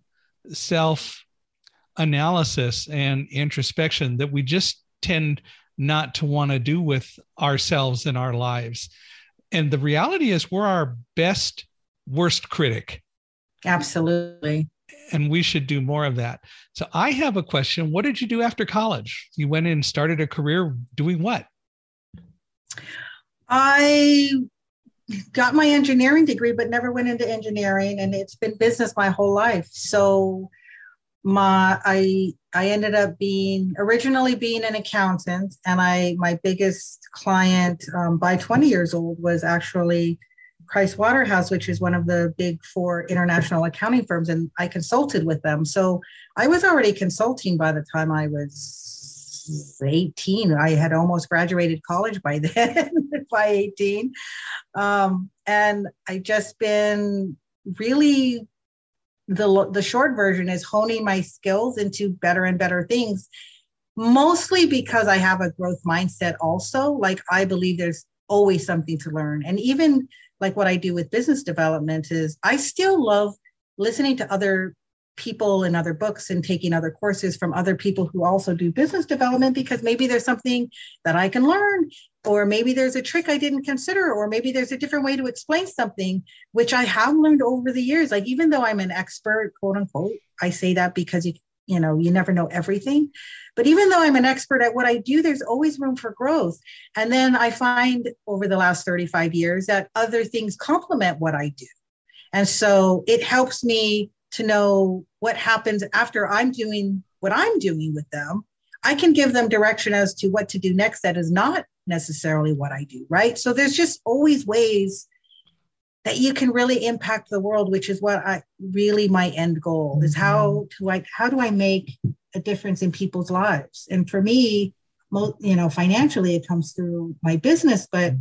self-analysis and introspection that we just tend not to want to do with ourselves in our lives. And the reality is we're our best, worst critic. Absolutely. And we should do more of that. So I have a question. What did you do after college? You went in and started a career doing what? I got my engineering degree, but never went into engineering. And it's been business my whole life. So my, I, I ended up being originally being an accountant, and I, my biggest client um, by twenty years old was actually Price Waterhouse, which is one of the big four international accounting firms. And I consulted with them. So I was already consulting by the time I was eighteen. I had almost graduated college by then, by eighteen. Um, and I just been really, the, the short version is honing my skills into better and better things, mostly because I have a growth mindset also. Like I believe there's always something to learn. And even like what I do with business development is I still love listening to other people and other books and taking other courses from other people who also do business development, because maybe there's something that I can learn, or maybe there's a trick I didn't consider, or maybe there's a different way to explain something, which I have learned over the years. Like, even though I'm an expert, quote unquote, I say that because you, you know, you never know everything. But even though I'm an expert at what I do, there's always room for growth. And then I find over the last thirty-five years that other things complement what I do. And so it helps me to know what happens after I'm doing what I'm doing with them. I can give them direction as to what to do next that is not necessarily what I do, right? So there's just always ways that you can really impact the world, which is what I really, my end goal is. How do I, how do I make a difference in people's lives? And for me, you know, financially, it comes through my business, but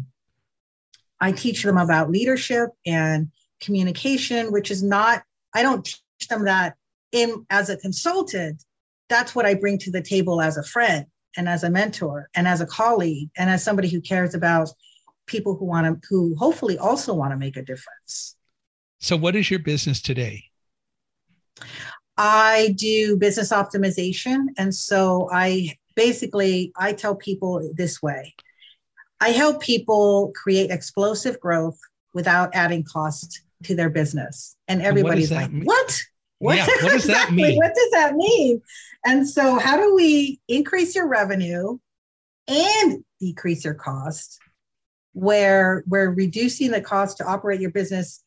I teach them about leadership and communication, which is not, I don't teach them that in as a consultant. That's what I bring to the table as a friend and as a mentor and as a colleague and as somebody who cares about people who want to, who hopefully also want to make a difference. So what is your business today? I do business optimization. And so I basically, I tell people this way. I help people create explosive growth without adding cost to their business. And everybody's like, mean? what? What, yeah, what does that exactly? mean? What does that mean? And so how do we increase your revenue and decrease your cost, where we're reducing the cost to operate your business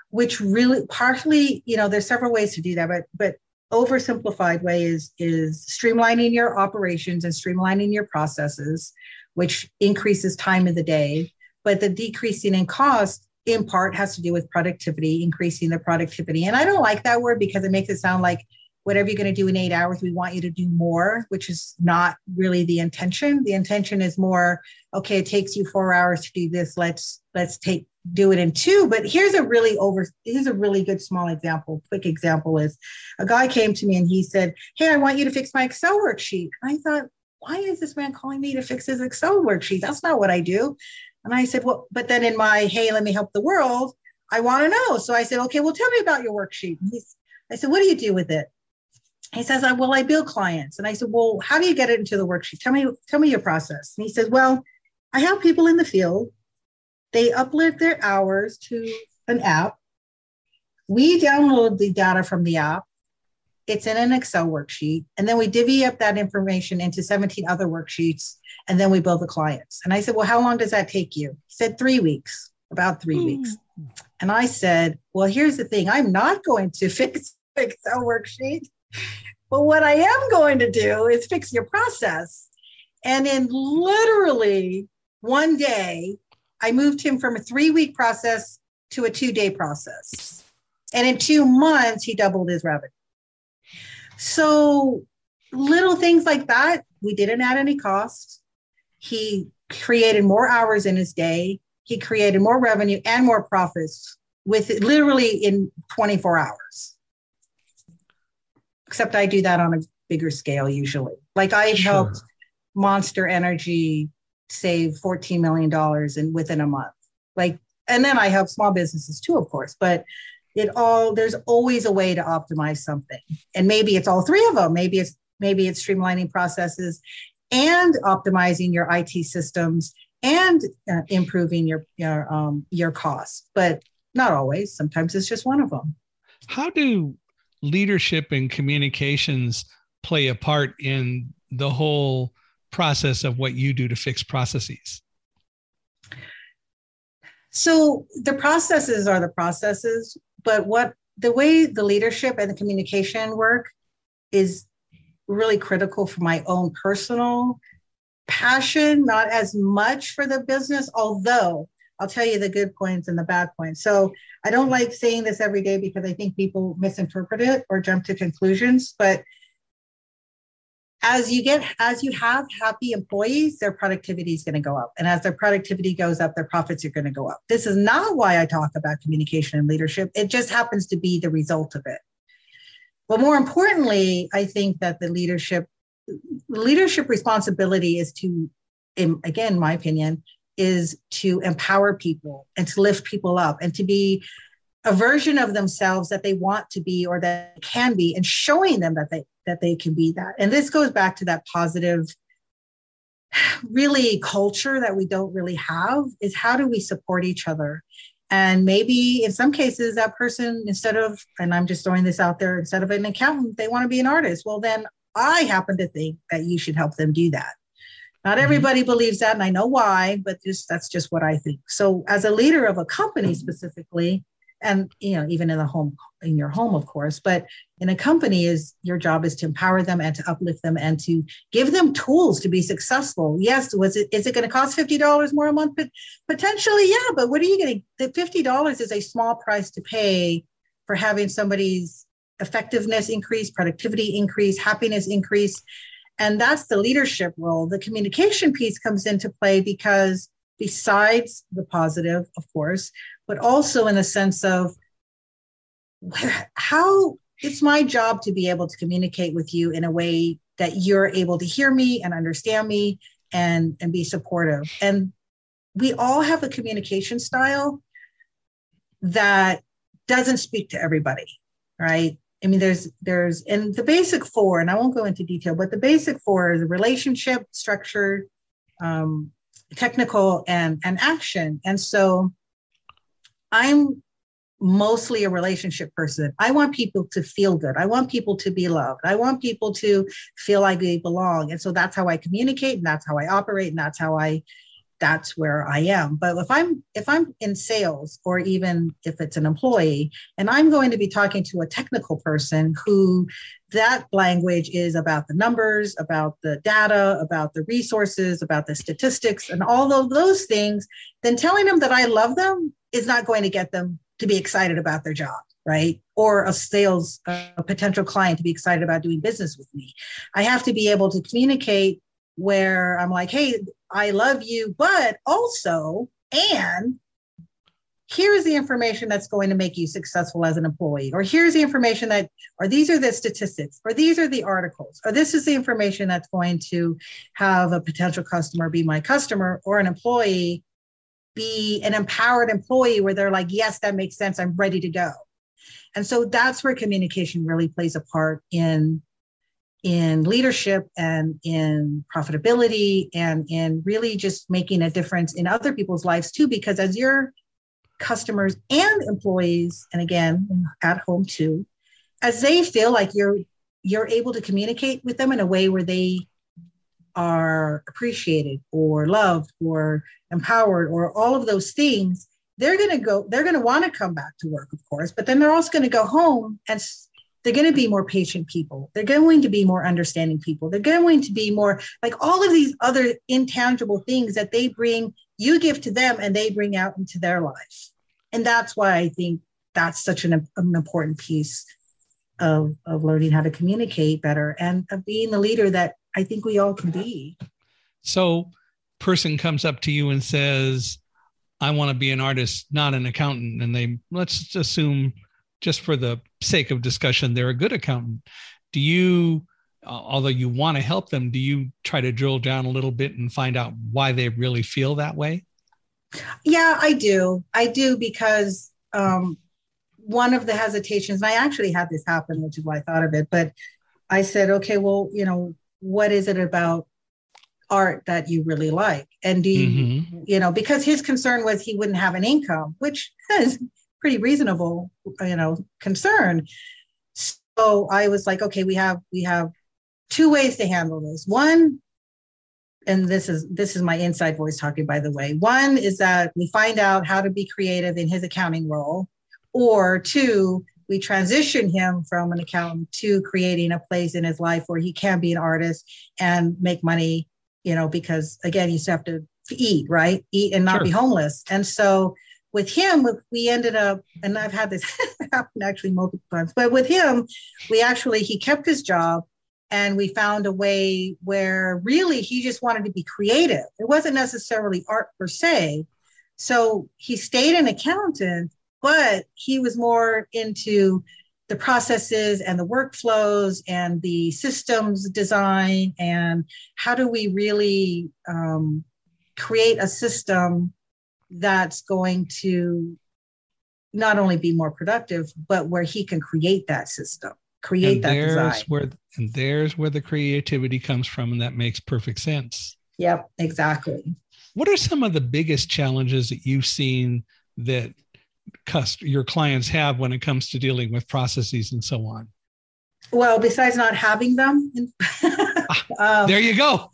which really partially, you know, there's several ways to do that, but but oversimplified way is is streamlining your operations and streamlining your processes, which increases time of the day. But the decreasing in cost in part has to do with productivity, increasing the productivity. And I don't like that word because it makes it sound like whatever you're going to do in eight hours, we want you to do more, which is not really the intention. The intention is more, okay, it takes you four hours to do this. Let's let's take do it in two. But here's a really over, here's a really good small example. Quick example is a guy came to me and he said, hey, I want you to fix my Excel worksheet. And I thought, why is this man calling me to fix his Excel worksheet? That's not what I do. And I said, well, but then in my, hey, let me help the world, I want to know. So I said, okay, well, tell me about your worksheet. And he's, I said, what do you do with it? He says, well, I bill clients. And I said, well, how do you get it into the worksheet? Tell me, tell me your process. And he says, well, I have people in the field. They upload their hours to an app. We download the data from the app. It's in an Excel worksheet. And then we divvy up that information into seventeen other worksheets. And then we bill the clients. And I said, well, how long does that take you? He said, three weeks, about three mm. weeks. And I said, well, here's the thing. I'm not going to fix the Excel worksheet. But what I am going to do is fix your process. And in literally one day, I moved him from a three-week process to a two-day process. And in two months, he doubled his revenue. So little things like that, we didn't add any cost. He created more hours in his day. He created more revenue and more profits with literally in twenty-four hours. Except I do that on a bigger scale usually. Like I Sure. helped Monster Energy save fourteen million dollars in within a month. Like, and then I help small businesses too, of course, but it all, there's always a way to optimize something. And maybe it's all three of them. Maybe it's, maybe it's streamlining processes and optimizing your I T systems and uh, improving your, your, um, your costs, but not always. Sometimes it's just one of them. How do leadership and communications play a part in the whole process of what you do to fix processes? So the processes are the processes, but what the way the leadership and the communication work is really critical for my own personal passion, not as much for the business, although I'll tell you the good points and the bad points. So I don't like saying this every day because I think people misinterpret it or jump to conclusions, but as you get, as you have happy employees, their productivity is going to go up. And as their productivity goes up, their profits are going to go up. This is not why I talk about communication and leadership. It just happens to be the result of it. But more importantly, I think that the leadership, leadership responsibility is to, in, again, in my opinion, is to empower people and to lift people up and to be a version of themselves that they want to be or that can be, and showing them that they that they can be that. And this goes back to that positive, really culture that we don't really have, is how do we support each other? And maybe in some cases that person, instead of, and I'm just throwing this out there, instead of an accountant, they want to be an artist. Well, then I happen to think that you should help them do that. Not everybody mm-hmm. believes that, and I know why, but just that's just what I think. So as a leader of a company specifically, and you know, even in the home, in your home, of course, but in a company, is your job is to empower them and to uplift them and to give them tools to be successful. Yes, was it is it going to cost fifty dollars more a month? But potentially, yeah. But what are you getting? The fifty dollars is a small price to pay for having somebody's effectiveness increase, productivity increase, happiness increase. And that's the leadership role. The communication piece comes into play because besides the positive, of course, but also in the sense of how it's my job to be able to communicate with you in a way that you're able to hear me and understand me and, and be supportive. And we all have a communication style that doesn't speak to everybody, right? I mean, there's, there's, and the basic four, and I won't go into detail, but the basic four is the relationship, structure, um, technical, and, and action. And so I'm mostly a relationship person. I want people to feel good. I want people to be loved. I want people to feel like they belong. And so that's how I communicate, and that's how I operate, and that's how I that's where I am. But if I'm if I'm in sales, or even if it's an employee, and I'm going to be talking to a technical person who that language is about the numbers, about the data, about the resources, about the statistics, and all of those things, then telling them that I love them is not going to get them to be excited about their job, right? Or a sales, a potential client to be excited about doing business with me. I have to be able to communicate where I'm like, hey, I love you, but also, and here's the information that's going to make you successful as an employee, or here's the information that, or these are the statistics, or these are the articles, or this is the information that's going to have a potential customer be my customer, or an employee be an empowered employee where they're like, yes, that makes sense, I'm ready to go. And so that's where communication really plays a part in in leadership and in profitability and in really just making a difference in other people's lives too, because as your customers and employees, and again, at home too, as they feel like you're, you're able to communicate with them in a way where they are appreciated or loved or empowered or all of those things, they're going to go, they're going to want to come back to work, of course, but then they're also going to go home and they're going to be more patient people. They're going to be more understanding people. They're going to be more like all of these other intangible things that they bring, you give to them and they bring out into their life. And that's why I think that's such an, an important piece of, of learning how to communicate better and of being the leader that I think we all can be. So person comes up to you and says, I want to be an artist, not an accountant. And they, let's assume, just for the sake of discussion, they're a good accountant. Do you, uh, although you want to help them, do you try to drill down a little bit and find out why they really feel that way? Yeah, I do. I do because um, one of the hesitations, and I actually had this happen, which is why I thought of it, but I said, okay, well, you know, what is it about art that you really like? And do you, mm-hmm. you know, because his concern was he wouldn't have an income, which is pretty reasonable, you know, concern. So I was like, okay, we have we have two ways to handle this. One, and this is this is my inside voice talking, by the way. One is that we find out how to be creative in his accounting role, or two, we transition him from an accountant to creating a place in his life where he can be an artist and make money, you know, because again, you still have to eat, right? Eat and not sure. be homeless. And so with him, we ended up, and I've had this happen actually multiple times, but with him, we actually, he kept his job and we found a way where really he just wanted to be creative. It wasn't necessarily art per se. So he stayed an accountant, but he was more into the processes and the workflows and the systems design and how do we really um, create a system that's going to not only be more productive, but where he can create that system, create and that there's design. Where, and there's where the creativity comes from, and that makes perfect sense. Yep, exactly. What are some of the biggest challenges that you've seen that cust- your clients have when it comes to dealing with processes and so on? Well, besides not having them. um, there you go.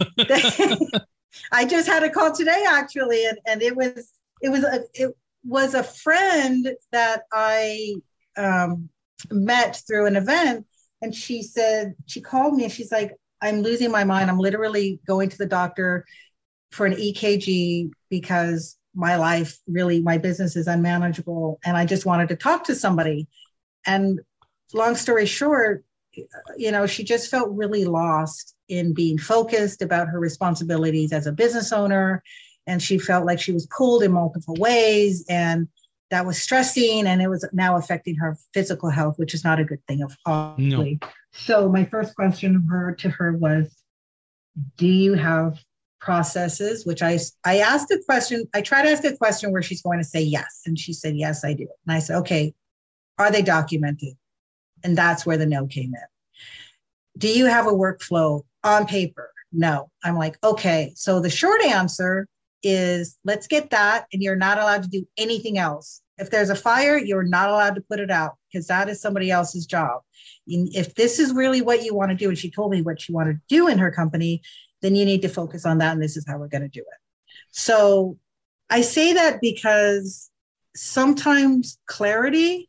I just had a call today, actually, and, and it was it was a it was a friend that I um, met through an event, and she said she called me and she's like, "I'm losing my mind. I'm literally going to the doctor for an E K G because my life really, my business is unmanageable, and I just wanted to talk to somebody." And long story short, you know, she just felt really lost in being focused about her responsibilities as a business owner. And she felt like she was pulled in multiple ways and that was stressing and it was now affecting her physical health, which is not a good thing, obviously. No. So my first question of her to her was, do you have processes? Which I, I asked a question, I tried to ask a question where she's going to say yes. And she said, yes, I do. And I said, okay, are they documented? And that's where the no came in. Do you have a workflow on paper? No. I'm like, okay. So the short answer is let's get that. And you're not allowed to do anything else. If there's a fire, you're not allowed to put it out because that is somebody else's job. If this is really what you want to do, and she told me what she wanted to do in her company, then you need to focus on that. And this is how we're going to do it. So I say that because sometimes clarity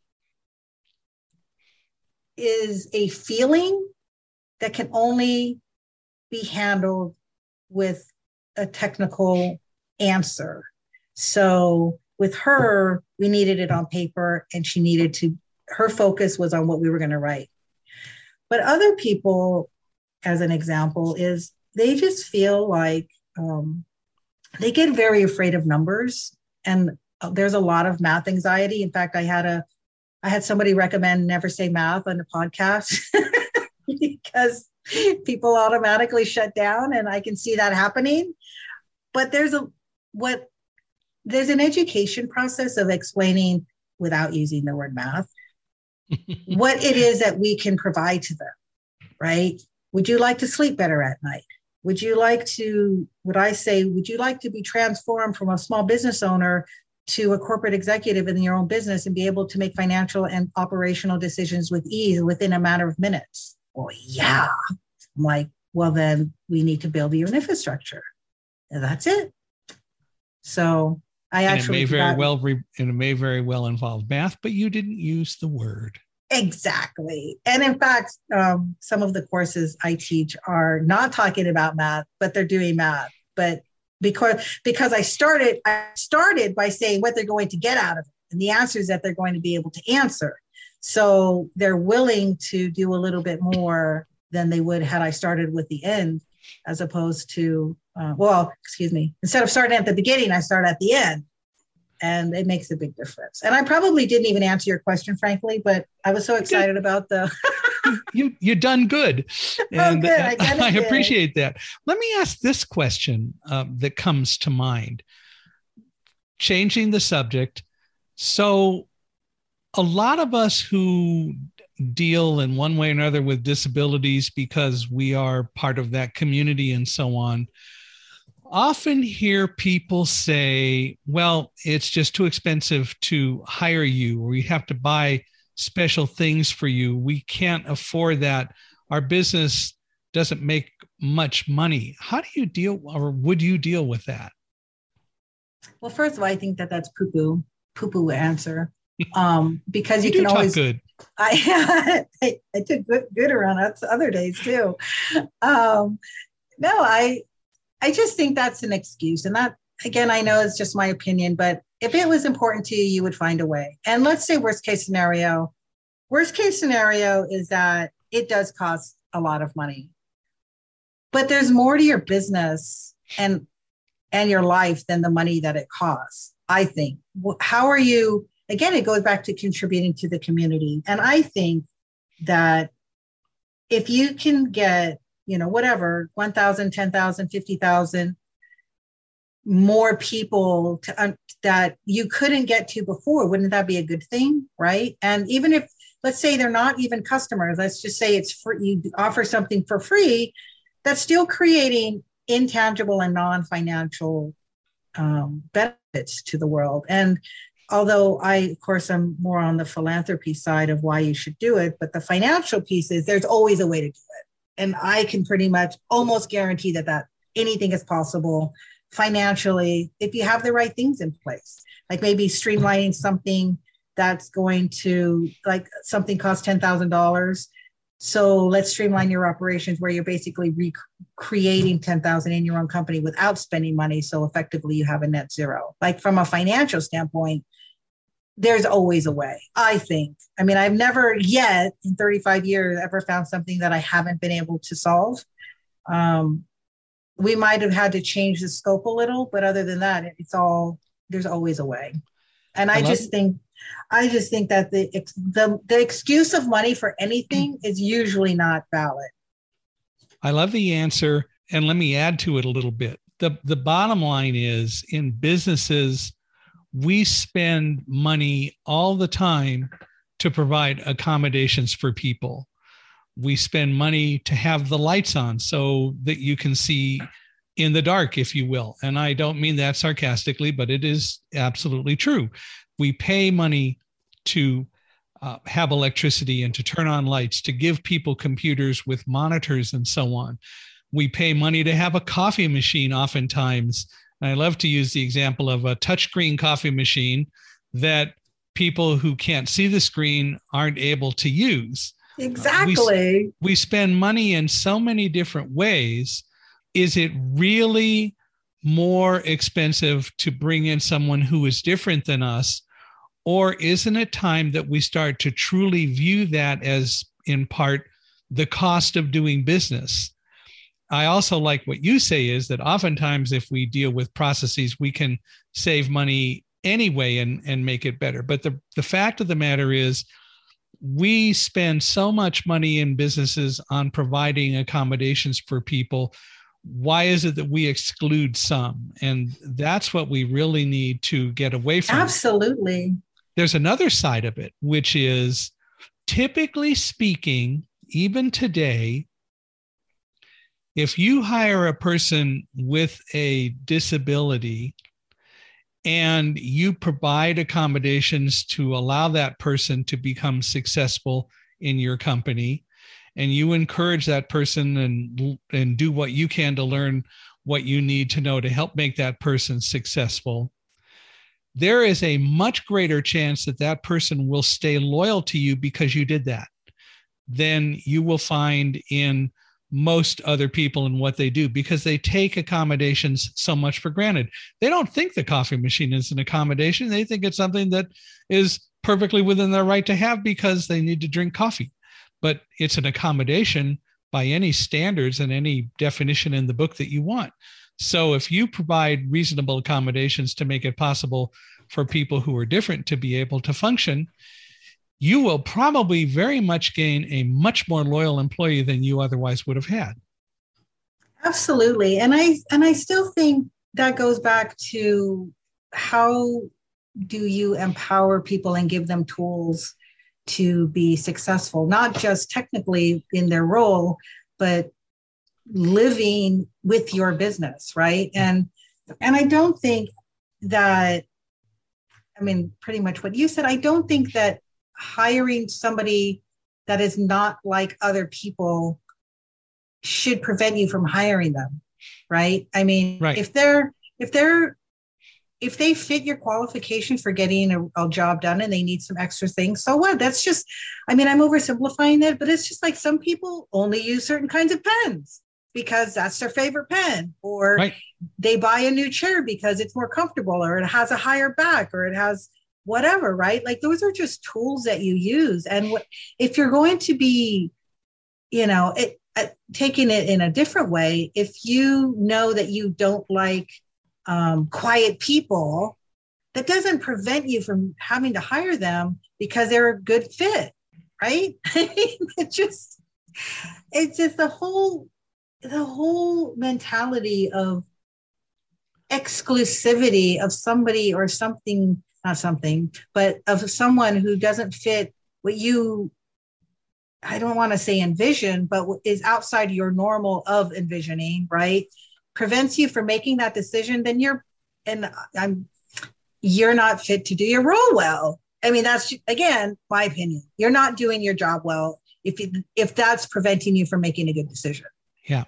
is a feeling that can only be handled with a technical answer. So with her, we needed it on paper, and she needed to, her focus was on what we were going to write. But other people, as an example, is they just feel like um, they get very afraid of numbers. And there's a lot of math anxiety. In fact, I had a, I had somebody recommend never say math on the podcast because people automatically shut down, and I can see that happening. But there's a, what, there's an education process of explaining, without using the word math, what it is that we can provide to them, right? Would you like to sleep better at night? Would you like to, would I say, would you like to be transformed from a small business owner to a corporate executive in your own business and be able to make financial and operational decisions with ease within a matter of minutes? Well, yeah. I'm like, well, then we need to build your infrastructure. And that's it. So I and actually it may very got, well re, and it may very well involve math, but you didn't use the word. Exactly. And in fact, um, some of the courses I teach are not talking about math, but they're doing math. But because because I started, I started by saying what they're going to get out of it and the answers that they're going to be able to answer. So they're willing to do a little bit more than they would had I started with the end, as opposed to, uh, well, excuse me, instead of starting at the beginning, I start at the end. And it makes a big difference. And I probably didn't even answer your question, frankly, but I was so excited about the... you, you done good. And oh, good. I, I appreciate that. Let me ask this question um, that comes to mind. Changing the subject. So a lot of us who deal in one way or another with disabilities because we are part of that community and so on, often hear people say, well, it's just too expensive to hire you, or you have to buy special things for you. We can't afford that. Our business doesn't make much money. How do you deal, or would you deal with that? Well, first of all, I think that that's poo-poo, poo-poo answer. Um, because you, you can do always, talk good. I, I, I took good, good around other days too. Um, no, I, I just think that's an excuse. And that, again, I know it's just my opinion, but if it was important to you, you would find a way. And let's say worst case scenario, worst case scenario is that it does cost a lot of money, but there's more to your business and, and your life than the money that it costs, I think. How are you, again, it goes back to contributing to the community. And I think that if you can get, you know, whatever, one thousand, ten thousand, fifty thousand more people to, uh, that you couldn't get to before, wouldn't that be a good thing, right? And even if, let's say they're not even customers, let's just say it's free, you offer something for free, that's still creating intangible and non-financial um, benefits to the world. And although I, of course, I'm more on the philanthropy side of why you should do it, but the financial piece is there's always a way to do it. And I can pretty much almost guarantee that, that anything is possible financially if you have the right things in place, like maybe streamlining something that's going to, like something costs ten thousand dollars. So let's streamline your operations where you're basically recreating ten thousand dollars in your own company without spending money. So effectively you have a net zero. Like from a financial standpoint, there's always a way, I think. I mean, I've never yet in thirty-five years ever found something that I haven't been able to solve. Um, we might have had to change the scope a little, but other than that, it's all, there's always a way. And I, I just think, I just think that the, the, the excuse of money for anything is usually not valid. I love the answer. And let me add to it a little bit. The, the bottom line is, in businesses, we spend money all the time to provide accommodations for people. We spend money to have the lights on so that you can see in the dark, if you will. And I don't mean that sarcastically, but it is absolutely true. We pay money to uh, have electricity and to turn on lights, to give people computers with monitors and so on. We pay money to have a coffee machine oftentimes And I love to use the example of a touchscreen coffee machine that people who can't see the screen aren't able to use. Exactly. Uh, we, we spend money in so many different ways. Is it really more expensive to bring in someone who is different than us? Or isn't it time that we start to truly view that as, in part, the cost of doing business? I also like what you say is that oftentimes if we deal with processes, we can save money anyway and, and make it better. But the, the fact of the matter is we spend so much money in businesses on providing accommodations for people. Why is it that we exclude some? And that's what we really need to get away from. Absolutely. There's another side of it, which is typically speaking, even today, if you hire a person with a disability and you provide accommodations to allow that person to become successful in your company, and you encourage that person and, and do what you can to learn what you need to know to help make that person successful, there is a much greater chance that that person will stay loyal to you because you did that than you will find in most other people and what they do, because they take accommodations so much for granted. They don't think the coffee machine is an accommodation. They think it's something that is perfectly within their right to have because they need to drink coffee. But it's an accommodation by any standards and any definition in the book that you want. So if you provide reasonable accommodations to make it possible for people who are different to be able to function, you will probably very much gain a much more loyal employee than you otherwise would have had. Absolutely. And I and I still think that goes back to how do you empower people and give them tools to be successful, not just technically in their role, but living with your business, right? And and I don't think that, I mean, pretty much what you said, I don't think that hiring somebody that is not like other people should prevent you from hiring them, right? I mean, right. if they're if they're if they fit your qualification for getting a, a job done and they need some extra things, so what? That's just, I mean, I'm oversimplifying it, but it's just like some people only use certain kinds of pens because that's their favorite pen, or right. they buy a new chair because it's more comfortable, or it has a higher back, or it has whatever, right? Like those are just tools that you use. And what, if you're going to be, you know, it, uh, taking it in a different way, if you know that you don't like um, quiet people, that doesn't prevent you from having to hire them because they're a good fit, right? It just, it's just the whole, the whole mentality of exclusivity of somebody or something, not something, but of someone who doesn't fit what you, I don't want to say envision, but is outside your normal of envisioning, right? Prevents you from making that decision, then you're, and I'm, you're not fit to do your role well. I mean, that's, again, my opinion. You're not doing your job well if you, if that's preventing you from making a good decision. Yeah.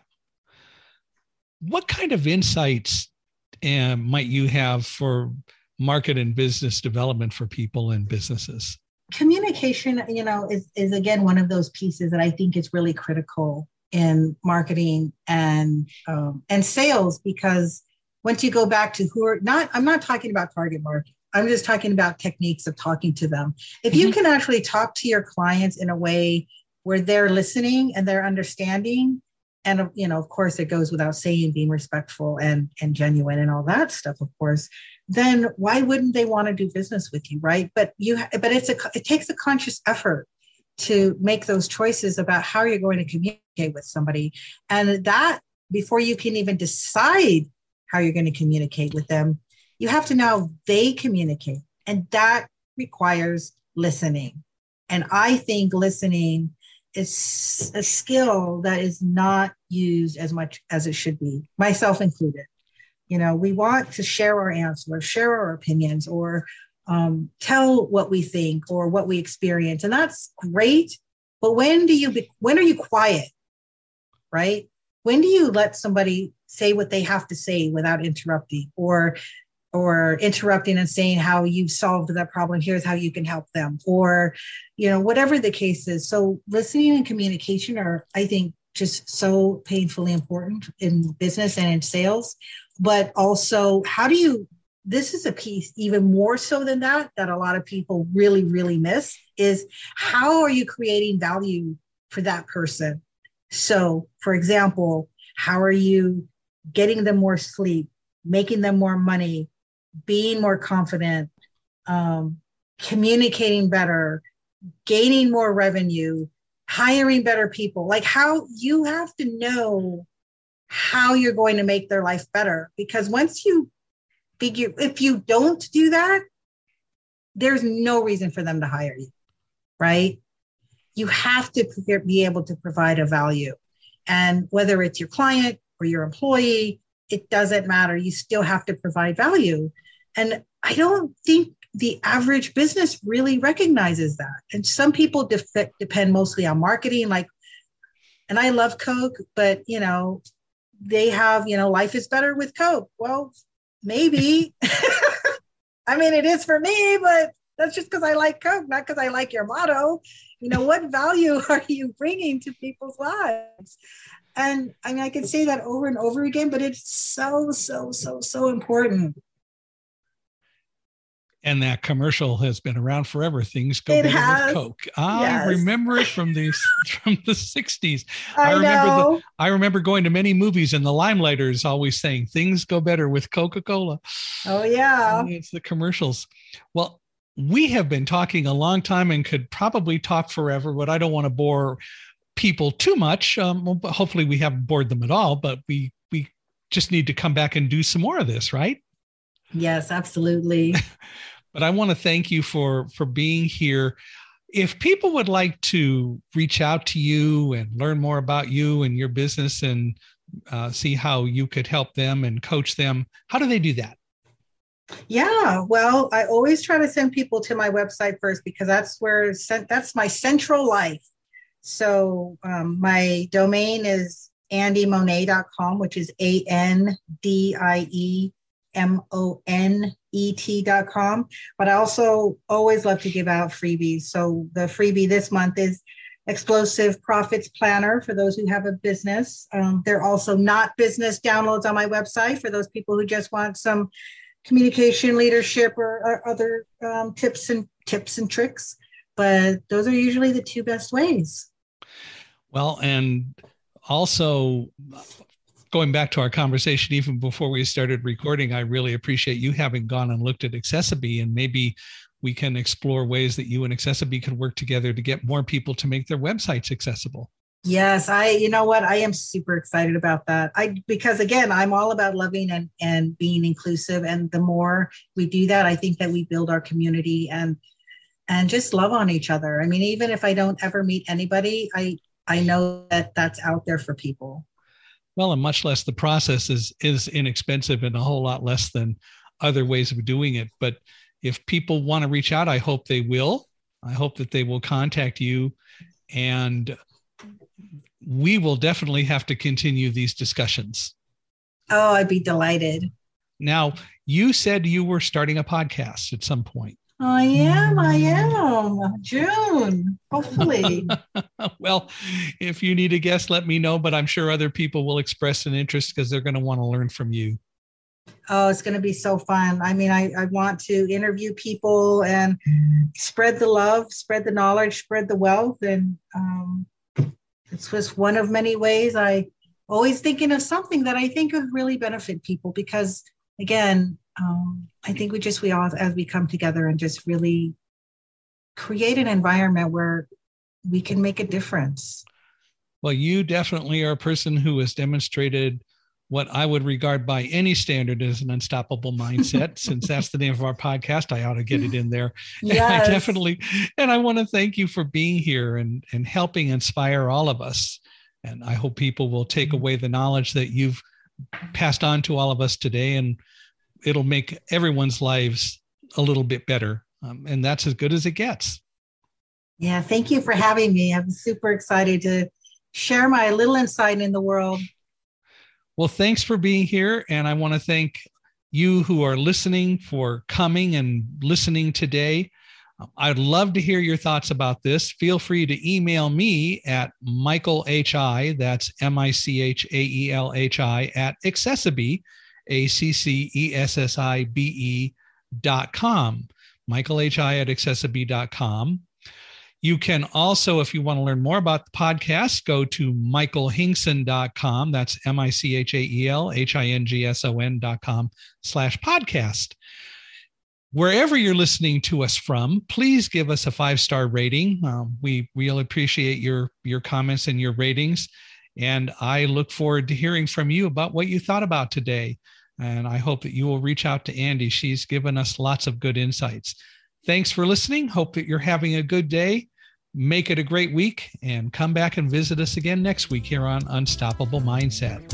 What kind of insights uh, might you have for market and business development for people and businesses? Communication, you know, is, is again, one of those pieces that I think is really critical in marketing and, um, and sales, because once you go back to who are not, I'm not talking about target market. I'm just talking about techniques of talking to them. If mm-hmm. you can actually talk to your clients in a way where they're listening and they're understanding, and, you know, of course, it goes without saying, being respectful and, and genuine and all that stuff, of course, then why wouldn't they want to do business with you, right? But you, but it's a, it takes a conscious effort to make those choices about how you're going to communicate with somebody. And that, before you can even decide how you're going to communicate with them, you have to know how they communicate. And that requires listening. And I think listening is a skill that is not used as much as it should be, myself included. You know, we want to share our answers, or share our opinions, or um, tell what we think or what we experience. And that's great. But when do you, be, when are you quiet, right? when do you let somebody say what they have to say without interrupting, or or interrupting and saying how you've solved that problem, here's how you can help them, or, you know, whatever the case is. So listening and communication are, I think, just so painfully important in business and in sales. But also, how do you, this is a piece even more so than that, that a lot of people really, really miss, is how are you creating value for that person? So, for example, how are you getting them more sleep, making them more money, being more confident, um, communicating better, gaining more revenue, hiring better people? Like, how you have to know how you're going to make their life better. Because once you figure, if you don't do that, there's no reason for them to hire you, right? You have to be able to provide a value. And whether it's your client or your employee, it doesn't matter. You still have to provide value. And I don't think the average business really recognizes that. And some people def- depend mostly on marketing, like, and I love Coke, but, you know, they have, you know, life is better with Coke. Well, maybe. I mean, it is for me, but that's just because I like Coke, not because I like your motto. You know, what value are you bringing to people's lives? And I mean, I can say that over and over again, but it's so, so, so, so important. And that commercial has been around forever. Things go It better has. with Coke. I Yes. remember it from the from the sixties. I, I remember know. the, I remember going to many movies and the Limelighters always saying things go better with Coca-Cola. Oh yeah. And it's the commercials. Well, we have been talking a long time and could probably talk forever, but I don't want to bore people too much. Um, hopefully we haven't bored them at all, but we we just need to come back and do some more of this, right? Yes, absolutely. But I want to thank you for, for being here. If people would like to reach out to you and learn more about you and your business and uh, see how you could help them and coach them, how do they do that? Yeah, well, I always try to send people to my website first, because that's where that's my central life. So um, my domain is andie monet dot com, which is A N D I E M O N E T dot com. But I also always love to give out freebies. So the freebie this month is Explosive Profits Planner for those who have a business. Um, there are also not business downloads on my website for those people who just want some communication, leadership, or, or other um, tips and tips and tricks. But those are usually the two best ways. Well, and also going back to our conversation, even before we started recording, I really appreciate you having gone and looked at Accessibility, and maybe we can explore ways that you and Accessibility could work together to get more people to make their websites accessible. Yes, I, you know what, I am super excited about that. I, because again, I'm all about loving and, and being inclusive. And the more we do that, I think that we build our community and, and just love on each other. I mean, even if I don't ever meet anybody, I, I know that that's out there for people. Well, and much less the process is, is inexpensive and a whole lot less than other ways of doing it. But if people want to reach out, I hope they will. I hope that they will contact you, and we will definitely have to continue these discussions. Oh, I'd be delighted. Now, you said you were starting a podcast at some point. I am, I am. June, hopefully. Well, if you need a guest, let me know, but I'm sure other people will express an interest because they're going to want to learn from you. Oh, it's going to be so fun. I mean, I, I want to interview people and spread the love, spread the knowledge, spread the wealth. And um, it's just one of many ways. I always thinking of something that I think would really benefit people, because again, um, I think we just, we all, as we come together and just really create an environment where we can make a difference. Well, you definitely are a person who has demonstrated what I would regard by any standard as an unstoppable mindset. Since that's the name of our podcast, I ought to get it in there. Yes. I definitely, and I want to thank you for being here and, and helping inspire all of us. And I hope people will take away the knowledge that you've passed on to all of us today, and it'll make everyone's lives a little bit better. Um, and that's as good as it gets. Yeah. Thank you for having me. I'm super excited to share my little insight in the world. Well, thanks for being here. And I want to thank you who are listening for coming and listening today. I'd love to hear your thoughts about this. Feel free to email me at Michael H I, that's M I C H A E L H I, at Accessibe, A C C E S S I B E dot com. Michael H I at Accessibe dot com. You can also, if you want to learn more about the podcast, go to michael hingson dot com. That's M I C H A E L H I N G S O N dot com slash podcast. Wherever you're listening to us from, please give us a five-star rating. Um, we really appreciate your, your comments and your ratings. And I look forward to hearing from you about what you thought about today. And I hope that you will reach out to Andy. She's given us lots of good insights. Thanks for listening. Hope that you're having a good day. Make it a great week, and come back and visit us again next week here on Unstoppable Mindset.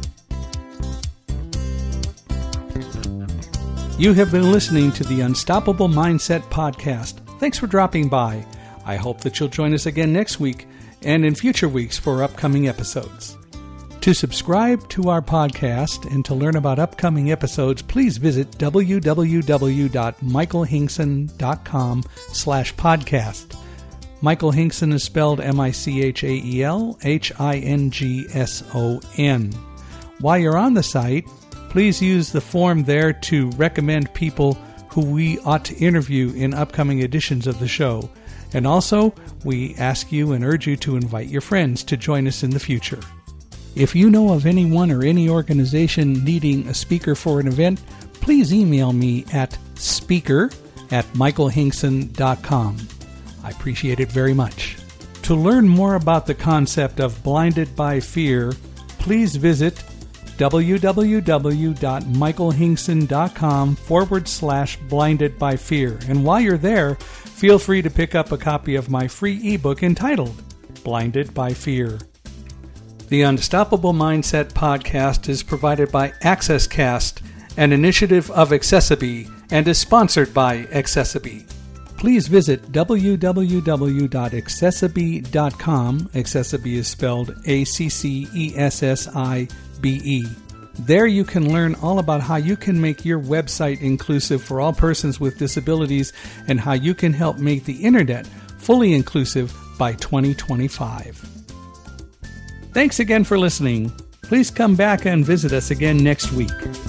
You have been listening to the Unstoppable Mindset podcast. Thanks for dropping by. I hope that you'll join us again next week and in future weeks for upcoming episodes. To subscribe to our podcast and to learn about upcoming episodes, please visit w w w dot michael hingson dot com slash podcast. Michael Hingson is spelled M I C H A E L H I N G S O N. While you're on the site, please use the form there to recommend people who we ought to interview in upcoming editions of the show. And also, we ask you and urge you to invite your friends to join us in the future. If you know of anyone or any organization needing a speaker for an event, please email me at speaker at michael hingson dot com. I appreciate it very much. To learn more about the concept of blinded by fear, please visit w w w dot michael hingson dot com forward slash blinded by fear. And while you're there, feel free to pick up a copy of my free ebook entitled Blinded by Fear. The Unstoppable Mindset podcast is provided by AccessCast, an initiative of Accessibe, and is sponsored by Accessibe. Please visit w w w dot accessibe dot com. Accessibe is spelled A C C E S S I B E. There you can learn all about how you can make your website inclusive for all persons with disabilities and how you can help make the internet fully inclusive by twenty twenty-five. Thanks again for listening. Please come back and visit us again next week.